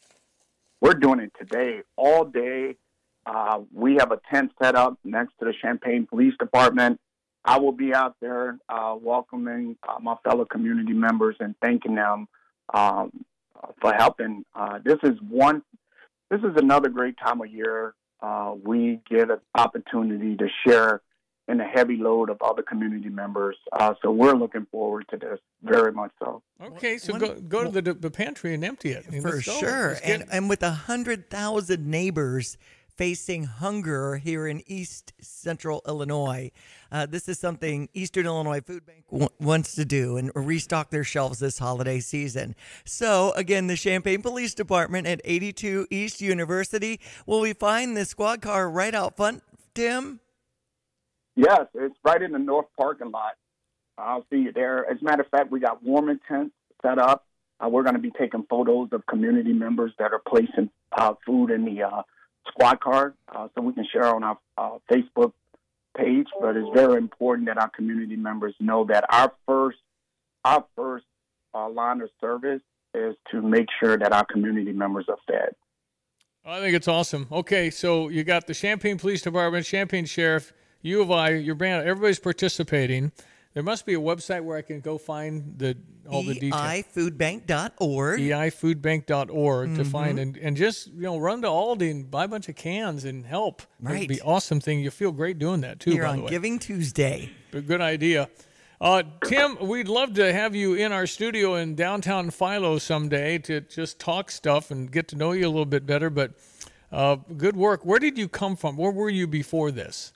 We're doing it today, all day. Uh, we have a tent set up next to the Champaign Police Department. I will be out there uh, welcoming uh, my fellow community members and thanking them um, for helping. Uh, this is one. This is another great time of year. Uh, we get an opportunity to share in the heavy load of other community members. Uh, so we're looking forward to this very much so. Okay, so go go to the, the pantry and empty it. I mean, For let's go. sure. Let's get- And, and with one hundred thousand neighbors facing hunger here in East Central Illinois, uh, this is something Eastern Illinois Food Bank w- wants to do and restock their shelves this holiday season. So, again, the Champaign Police Department at eighty-two East University. Will we find the squad car right out front, Tim? Yes, it's right in the north parking lot. I'll see you there. As a matter of fact, we got warming tents set up. Uh, we're going to be taking photos of community members that are placing uh, food in the uh, squad car uh, so we can share on our uh, Facebook page. But it's very important that our community members know that our first our first uh, line of service is to make sure that our community members are fed. I think it's awesome. Okay, so you got the Champaign Police Department, Champaign Sheriff, U of I, your band, everybody's participating. There must be a website where I can go find the all the details. E I food bank dot org. E I food bank dot org Mm-hmm. to find and, and just, you know, run to Aldi and buy a bunch of cans and help. Right. It'd be an awesome thing. You feel great doing that, too, Here by on the way. Giving Tuesday. But good idea. Uh, Tim, we'd love to have you in our studio in downtown Philo someday to just talk stuff and get to know you a little bit better. But uh, good work. Where did you come from? Where were you before this?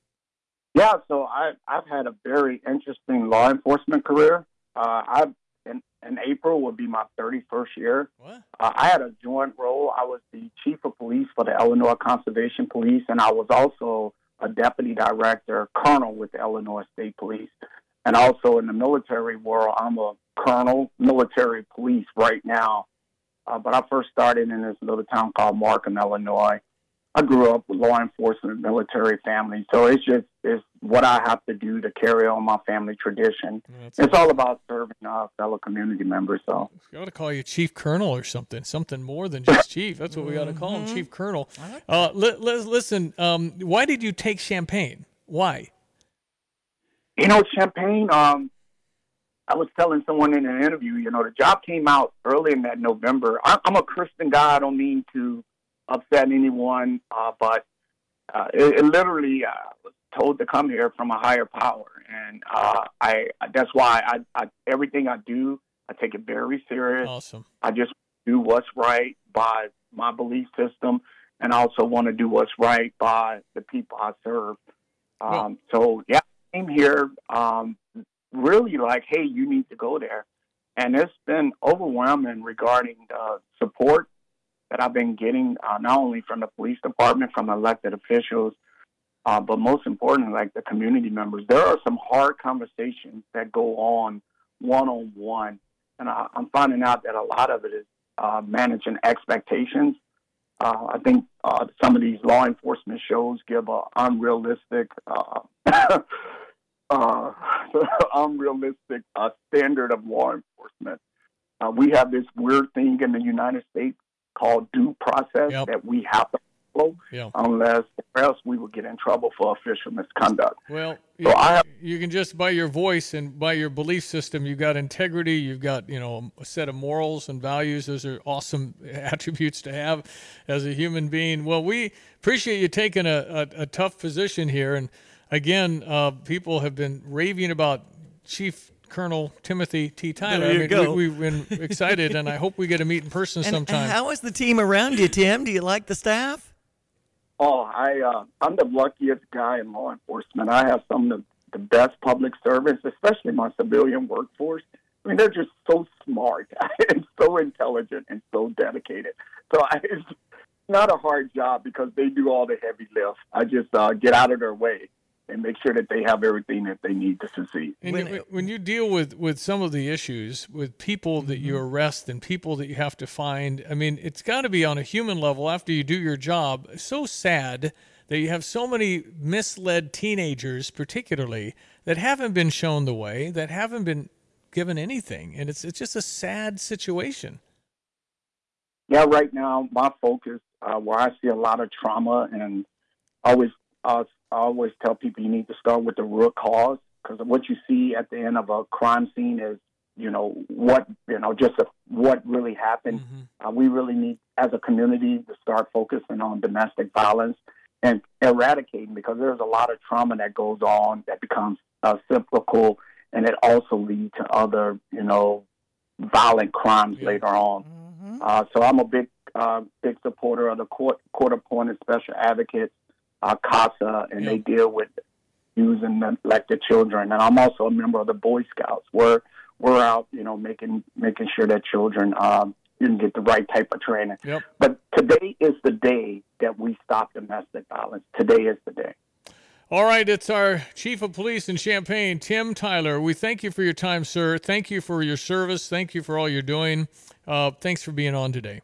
Yeah, so I, I've had a very interesting law enforcement career. Uh, I've in, in April will be my thirty-first year. What? Uh, I had a joint role. I was the chief of police for the Illinois Conservation Police, and I was also a deputy director, colonel with the Illinois State Police. And also in the military world, I'm a colonel, military police right now. Uh, but I first started in this little town called Markham, Illinois. I grew up with law enforcement, military family, so it's just it's what I have to do to carry on my family tradition. That's it's all about serving our fellow community members. So we ought to call you Chief Colonel or something, something more than just Chief. That's what we ought to call him, Chief Colonel. Uh, li- li- listen, um, why did you take Champaign? Why? You know, Champaign. Um, I was telling someone in an interview. You know, the job came out early in that November. I- I'm a Christian guy. I don't mean to upset anyone, uh, but uh, it, it literally uh, was told to come here from a higher power, and uh, I that's why I, I everything I do, I take it very serious. Awesome. I just do what's right by my belief system, and I also want to do what's right by the people I serve. Um, Well- so yeah, I came here um, really like, hey, you need to go there, and it's been overwhelming regarding the support that I've been getting, uh, not only from the police department, from elected officials, uh, but most importantly, like the community members. There are some hard conversations that go on one-on-one, and I, I'm finding out that a lot of it is uh, managing expectations. Uh, I think uh, some of these law enforcement shows give an unrealistic, uh, uh, unrealistic uh, standard of law enforcement. Uh, we have this weird thing in the United States called due process Yep. that we have to follow, Yeah. unless or else we will get in trouble for official misconduct. Well, So you, I have, you can just by your voice and by your belief system, you've got integrity, you've got you know a set of morals and values. Those are awesome attributes to have as a human being. Well, we appreciate you taking a, a, a tough position here. And again, uh, people have been raving about Chief Colonel Timothy T. Tyler. There you I mean, go. We, we've been excited, and I hope we get to meet in person And, sometime. and how is the team around you, Tim? Do you like the staff? oh, I, uh, I'm the luckiest guy in law enforcement. I have some of the, the best public service, especially my civilian workforce. I mean, they're just so smart and so intelligent and so dedicated. So I, it's not a hard job because they do all the heavy lift. I just uh, get out of their way and make sure that they have everything that they need to succeed. And when, when you deal with, with some of the issues with people that you arrest and people that you have to find, I mean, it's got to be on a human level after you do your job. So sad that you have so many misled teenagers, particularly, that haven't been shown the way, that haven't been given anything. And it's it's just a sad situation. Yeah, right now, my focus, uh, where I see a lot of trauma, and always, uh, I always tell people you need to start with the root cause, because what you see at the end of a crime scene is, you know, what, you know, just a, what really happened. Uh, we really need, as a community, to start focusing on domestic violence and eradicating, because there's a lot of trauma that goes on that becomes uh, cyclical, and it also leads to other, you know, violent crimes later on. Uh, so I'm a big, uh, big supporter of the court, court-appointed special advocates, uh, CASA, and they deal with using elected children. And I'm also a member of the Boy Scouts. We're we're out, you know, making making sure that children um, can get the right type of training. Yep. But today is the day that we stop domestic violence. Today is the day. All right, it's our Chief of Police in Champaign, Tim Tyler. We thank you for your time, sir. Thank you for your service. Thank you for all you're doing. Uh, thanks for being on today.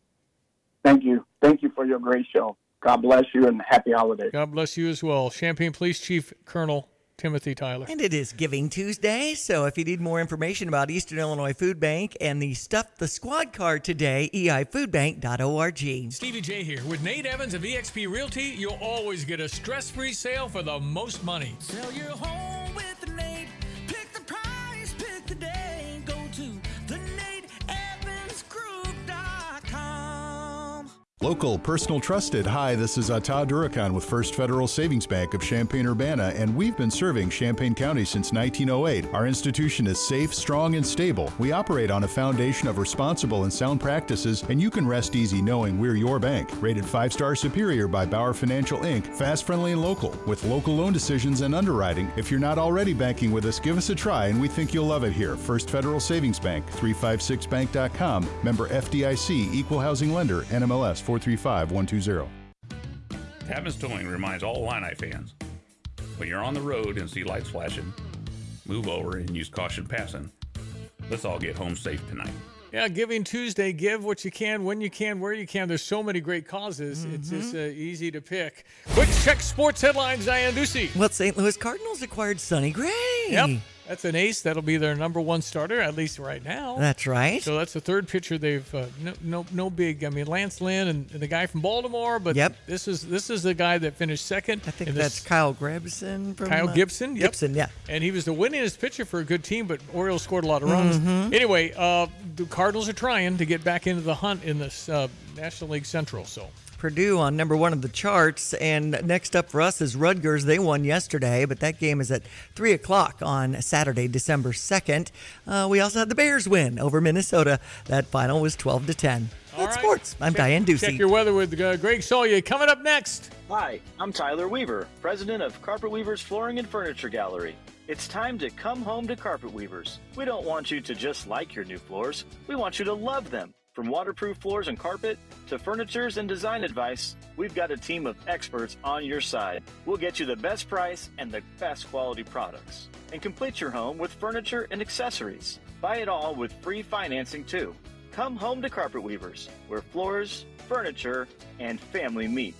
Thank you. Thank you for your great show. God bless you and happy holidays. God bless you as well. Champaign Police Chief Colonel Timothy Tyler. And it is Giving Tuesday, so if you need more information about Eastern Illinois Food Bank and the Stuff the Squad card today, e i food bank dot org. Stevie J here. With Nate Evans of E X P Realty, you'll always get a stress-free sale for the most money. Sell your home with Nate. Pick the price, pick the day. Go to the nate evans group dot com. Local, personal, trusted. Hi, this is Atah Durakan with First Federal Savings Bank of Champaign-Urbana, and we've been serving Champaign County since nineteen oh eight. Our institution is safe, strong, and stable. We operate on a foundation of responsible and sound practices, and you can rest easy knowing we're your bank. Rated five-star superior by Bauer Financial Incorporated. Fast, friendly, and local, with local loan decisions and underwriting. If you're not already banking with us, give us a try, and we think you'll love it here. First Federal Savings Bank, three five six bank dot com. Member F D I C, Equal Housing Lender, N M L S four three five one two zero. Tapman's Towing reminds all Illini fans, when you're on the road and see lights flashing, move over and use caution passing. Let's all get home safe tonight. Yeah, Giving Tuesday. Give what you can, when you can, where you can. There's so many great causes. Mm-hmm. It's just uh, easy to pick. Quick check sports headlines, Diane Ducey. Well, Saint Louis Cardinals acquired Sonny Gray. Yep. That's an ace. That'll be their number one starter, at least right now. That's right. So that's the third pitcher they've uh, no no no big. I mean, Lance Lynn and, and the guy from Baltimore, but Yep. this is this is the guy that finished second. I think in that's this, Kyle Gibson. From, Kyle uh, Gibson. Yep. Gibson, yeah. And he was the winningest pitcher for a good team, but Orioles scored a lot of runs. Mhm. Anyway, uh, the Cardinals are trying to get back into the hunt in this uh, National League Central. So. Purdue on number one of the charts. And next up for us is Rutgers. They won yesterday, but that game is at three o'clock on Saturday, December second. Uh, we also had the Bears win over Minnesota. That final was twelve to ten. That's right. sports. I'm Check- Diane Ducey. Check your weather with uh, Greg Solya. Coming up next. Hi, I'm Tyler Weaver, president of Carpet Weavers Flooring and Furniture Gallery. It's time to come home to Carpet Weavers. We don't want you to just like your new floors. We want you to love them. From waterproof floors and carpet to furnitures and design advice, we've got a team of experts on your side. We'll get you the best price and the best quality products. And complete your home with furniture and accessories. Buy it all with free financing too. Come home to Carpet Weavers, where floors, furniture, and family meet.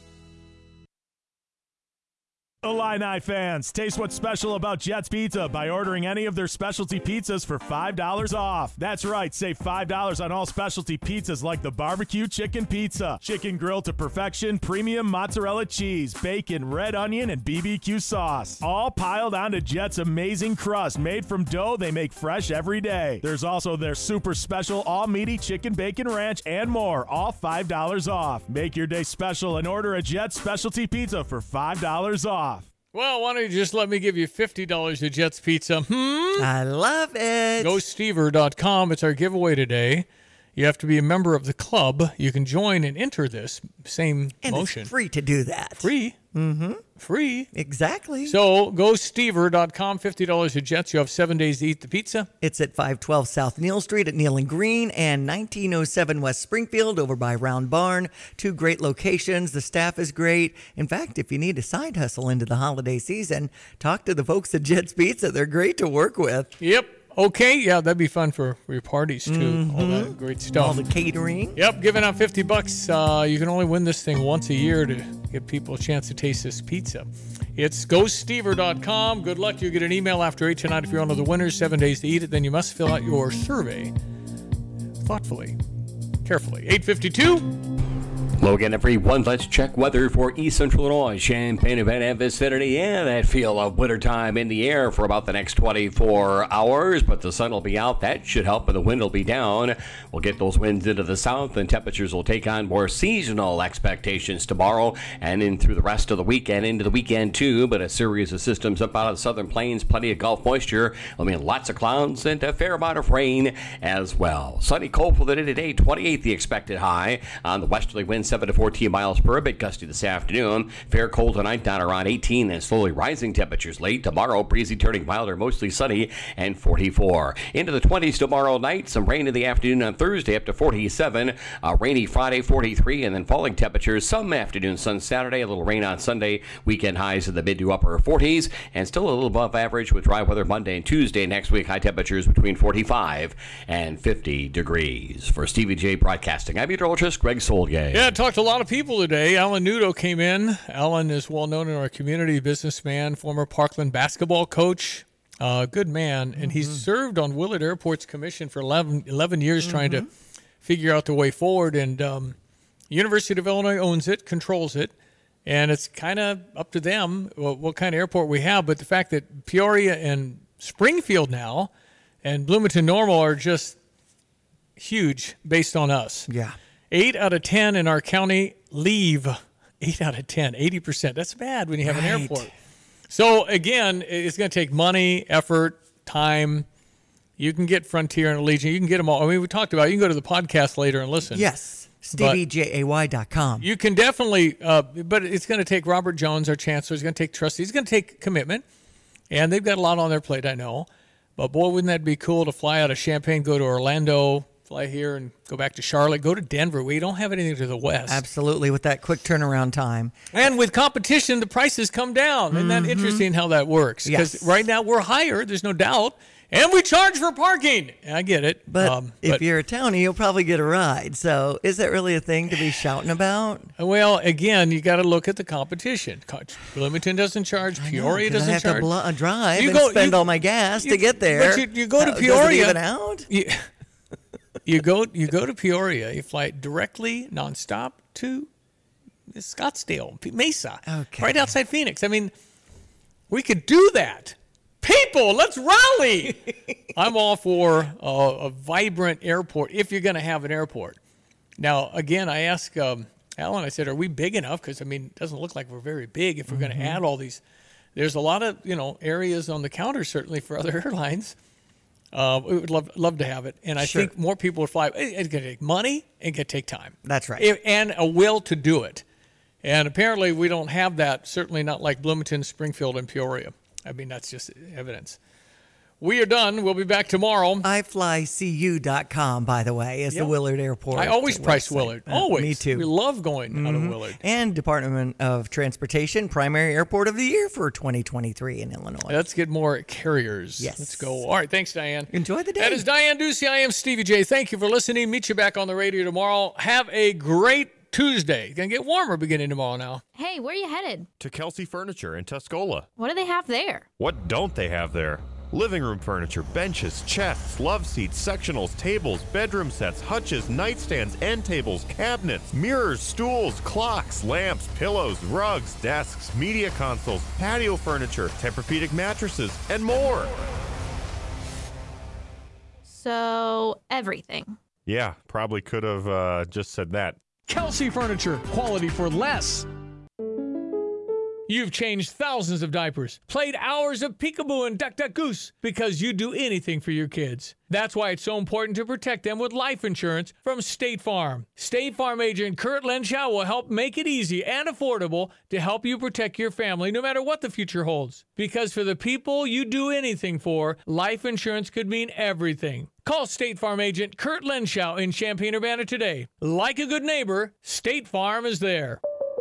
Illini fans, taste what's special about Jets Pizza by ordering any of their specialty pizzas for five dollars off. That's right, save five dollars on all specialty pizzas like the barbecue chicken pizza, chicken grilled to perfection, premium mozzarella cheese, bacon, red onion, and B B Q sauce. All piled onto Jets' amazing crust made from dough they make fresh every day. There's also their super special all-meaty chicken bacon ranch and more, all five dollars off. Make your day special and order a Jets specialty pizza for five dollars off. Well, why don't you just let me give you fifty dollars to Jets Pizza? Hmm? I love it. Go stever dot com. It's our giveaway today. You have to be a member of the club. You can join and enter this same And motion. it's free to do that. Free. Mm-hmm. Free. Exactly. So go stever dot com, fifty dollars to Jets. You have seven days to eat the pizza. It's at five twelve South Neal Street at Neal and Green and nineteen oh seven West Springfield over by Round Barn. Two great locations. The staff is great. In fact, if you need a side hustle into the holiday season, talk to the folks at Jets Pizza. They're great to work with. Yep. Okay. Yeah, that'd be fun for, for your parties, too. Mm-hmm. All that great stuff. All the catering. Yep, giving out fifty bucks. Uh, you can only win this thing once a year to give people a chance to taste this pizza. It's go stever dot com. Good luck. You'll get an email after eight tonight if you're one of the winners. Seven days to eat it. Then you must fill out your survey thoughtfully, carefully. eight fifty-two. Logan, everyone, let's check weather for East Central Illinois, Champaign, Urbana, and vicinity. Yeah, that feel of wintertime in the air for about the next twenty-four hours, but the sun will be out. That should help, and the wind will be down. We'll get those winds into the south, and temperatures will take on more seasonal expectations tomorrow and in through the rest of the weekend, into the weekend too. But a series of systems up out of the southern plains, plenty of Gulf moisture. I mean, lots of clouds and a fair amount of rain as well. Sunny, cold for the day today, twenty-eight the expected high. On the westerly wind, seven to fourteen miles per hour, a bit gusty this afternoon. Fair cold tonight, down around eighteen, and slowly rising temperatures late. Tomorrow, breezy turning milder, mostly sunny, and forty-four. Into the twenties tomorrow night. Some rain in the afternoon on Thursday, up to forty-seven. A rainy Friday, forty-three, and then falling temperatures. Some afternoon sun Saturday, a little rain on Sunday. Weekend highs in the mid to upper forties, and still a little above average with dry weather Monday and Tuesday. Next week, high temperatures between forty-five and fifty degrees. For Stevie J Broadcasting, I'm meteorologist Greg Solgay. Yeah, talked to a lot of people today. Alan Nudo came in. Alan is well known in our community, businessman, former Parkland basketball coach, uh, good man, and mm-hmm. he's served on Willett Airport's commission for eleven, eleven years mm-hmm. trying to figure out the way forward. And um, University of Illinois owns it, controls it, and it's kind of up to them what, what kind of airport we have. But the fact that Peoria and Springfield now and Bloomington Normal are just huge based on us. Yeah. Eight out of ten in our county leave. Eight out of ten, eighty percent. That's bad when you have right. an airport. So, again, it's going to take money, effort, time. You can get Frontier and Allegiant. You can get them all. I mean, we talked about it. You can go to the podcast later and listen. Yes, Stevie J A Y dot com. You can definitely, uh, but it's going to take Robert Jones, our chancellor. It's going to take trust. It's going to take commitment. And they've got a lot on their plate, I know. But, boy, wouldn't that be cool to fly out of Champaign, go to Orlando, fly here and go back to Charlotte, go to Denver. We don't have anything to the west. Absolutely, with that quick turnaround time. And with competition, the prices come down. Isn't that mm-hmm. interesting how that works? Because yes. right now we're higher, there's no doubt, And we charge for parking. I get it. But um, if but, you're a townie, you'll probably get a ride. So is that really a thing to be shouting about? Well, again, you got to look at the competition. Bloomington doesn't charge. Peoria know, 'cause doesn't I have charge. to bl- drive You and go- spend you- all my gas you- to get there. But you, you go to How- Peoria. Does it even out? You, you go you go to Peoria. You fly directly nonstop to Scottsdale, Mesa, Okay. right outside Phoenix. I mean, we could do that. People, let's rally. I'm all for uh, a vibrant airport if you're going to have an airport. Now, again, I asked um, Alan, I said, are we big enough? Because, I mean, it doesn't look like we're very big if we're going to Mhm. add all these. There's a lot of, you know, areas on the counter, certainly, for other airlines. Uh, we would love love to have it. And I Sure. think more people would fly. It- It's going to take money and going to take time. That's right. If- and a will to do it. And apparently we don't have that, certainly not like Bloomington, Springfield, and Peoria. I mean, that's just evidence. We are done. We'll be back tomorrow. I fly C U dot com, by the way, is Yep. the Willard Airport. I always price website. Willard. Uh, Always. Me too. We love going out of Mhm. Willard. And Department of Transportation, primary airport of the year for twenty twenty-three in Illinois. Let's get more carriers. Yes. Let's go. All right. Thanks, Diane. Enjoy the day. That is Diane Ducey. I am Stevie J. Thank you for listening. Meet you back on the radio tomorrow. Have a great Tuesday. Gonna get warmer beginning tomorrow now. Hey, where are you headed? To Kelsey Furniture in Tuscola. What do they have there? What don't they have there? Living room furniture, benches, chests, love seats, sectionals, tables, bedroom sets, hutches, nightstands, end tables, cabinets, mirrors, stools, clocks, lamps, pillows, rugs, desks, media consoles, patio furniture, Tempur-Pedic mattresses, and more. So, everything. Yeah, probably could have uh, just said that. Kelsey Furniture, quality for less. You've changed thousands of diapers, played hours of peekaboo and duck duck goose because you do anything for your kids. That's why it's so important to protect them with life insurance from State Farm. State Farm agent Kurt Lenschow will help make it easy and affordable to help you protect your family no matter what the future holds. Because for the people you do anything for, life insurance could mean everything. Call State Farm agent Kurt Lenschow in Champaign-Urbana today. Like a good neighbor, State Farm is there.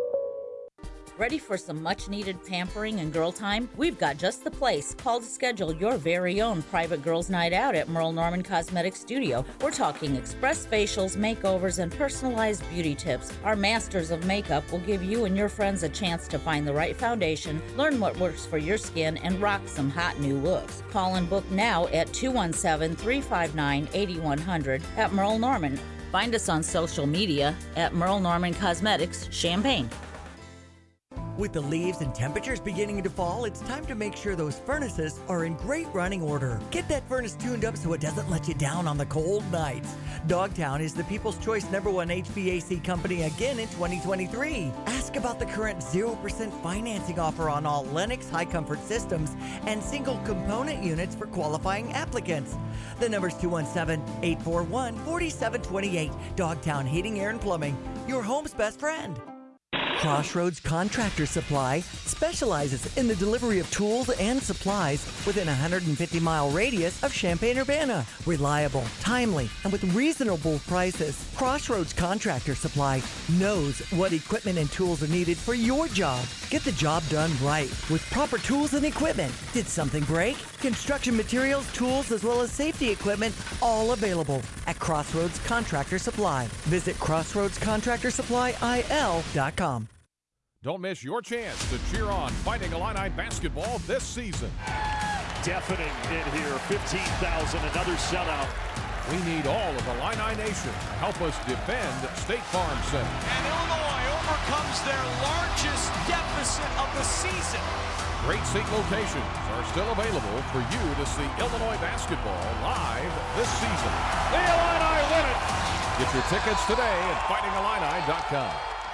Ready for some much-needed pampering and girl time? We've got just the place. Call to schedule your very own private girls' night out at Merle Norman Cosmetic Studio. We're talking express facials, makeovers, and personalized beauty tips. Our masters of makeup will give you and your friends a chance to find the right foundation, learn what works for your skin, and rock some hot new looks. Call and book now at two one seven, three five nine, eight one zero zero at Merle Norman. Find us on social media at Merle Norman Cosmetics, Champaign. With the leaves and temperatures beginning to fall, it's time to make sure those furnaces are in great running order. Get that furnace tuned up so it doesn't let you down on the cold nights. Dogtown is the People's Choice number one H V A C company again in twenty twenty-three. Ask about the current zero percent financing offer on all Lennox high comfort systems and single component units for qualifying applicants. The number's two one seven, eight four one, four seven two eight. Dogtown Heating, Air, and Plumbing, your home's best friend. Crossroads Contractor Supply specializes in the delivery of tools and supplies within a one hundred fifty mile radius of Champaign-Urbana. Reliable, timely, and with reasonable prices, Crossroads Contractor Supply knows what equipment and tools are needed for your job. Get the job done right with proper tools and equipment. Did something break? Construction materials, tools, as well as safety equipment, all available at Crossroads Contractor Supply. Visit crossroads contractor supply I L dot com. Don't miss your chance to cheer on Fighting Illini basketball this season. Deafening in here, fifteen thousand, another sellout. We need all of Illini Nation to help us defend State Farm Center. And Illinois overcomes their largest deficit of the season. Great seat locations are still available for you to see Illinois basketball live this season. The Illini win it! Get your tickets today at fighting illini dot com.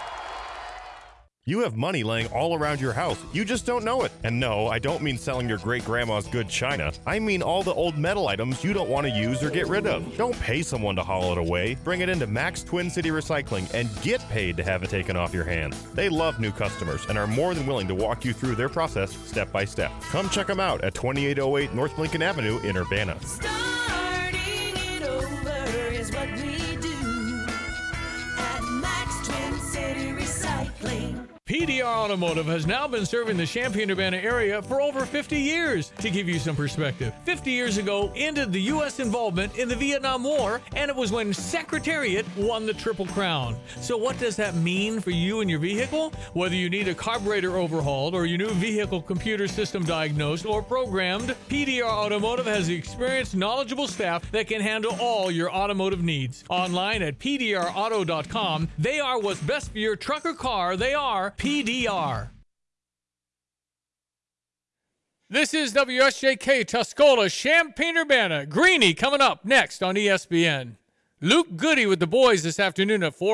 You have money laying all around your house. You just don't know it. And no, I don't mean selling your great-grandma's good china. I mean all the old metal items you don't want to use or get rid of. Don't pay someone to haul it away. Bring it into Max Twin City Recycling and get paid to have it taken off your hands. They love new customers and are more than willing to walk you through their process step by step. Come check them out at twenty-eight oh eight North Lincoln Avenue in Urbana. Starting it over is what we do at Max Twin City Recycling. P D D R Automotive has now been serving the Champaign-Urbana area for over fifty years. To give you some perspective, fifty years ago ended the U S involvement in the Vietnam War, and it was when Secretariat won the Triple Crown. So what does that mean for you and your vehicle? Whether you need a carburetor overhauled or your new vehicle computer system diagnosed or programmed, P D R Automotive has the experienced, knowledgeable staff that can handle all your automotive needs. Online at P D R auto dot com, they are what's best for your truck or car. They are P D R. This is W S J K Tuscola, Champaign-Urbana. Greeny coming up next on E S P N. Luke Goody with the boys this afternoon at four.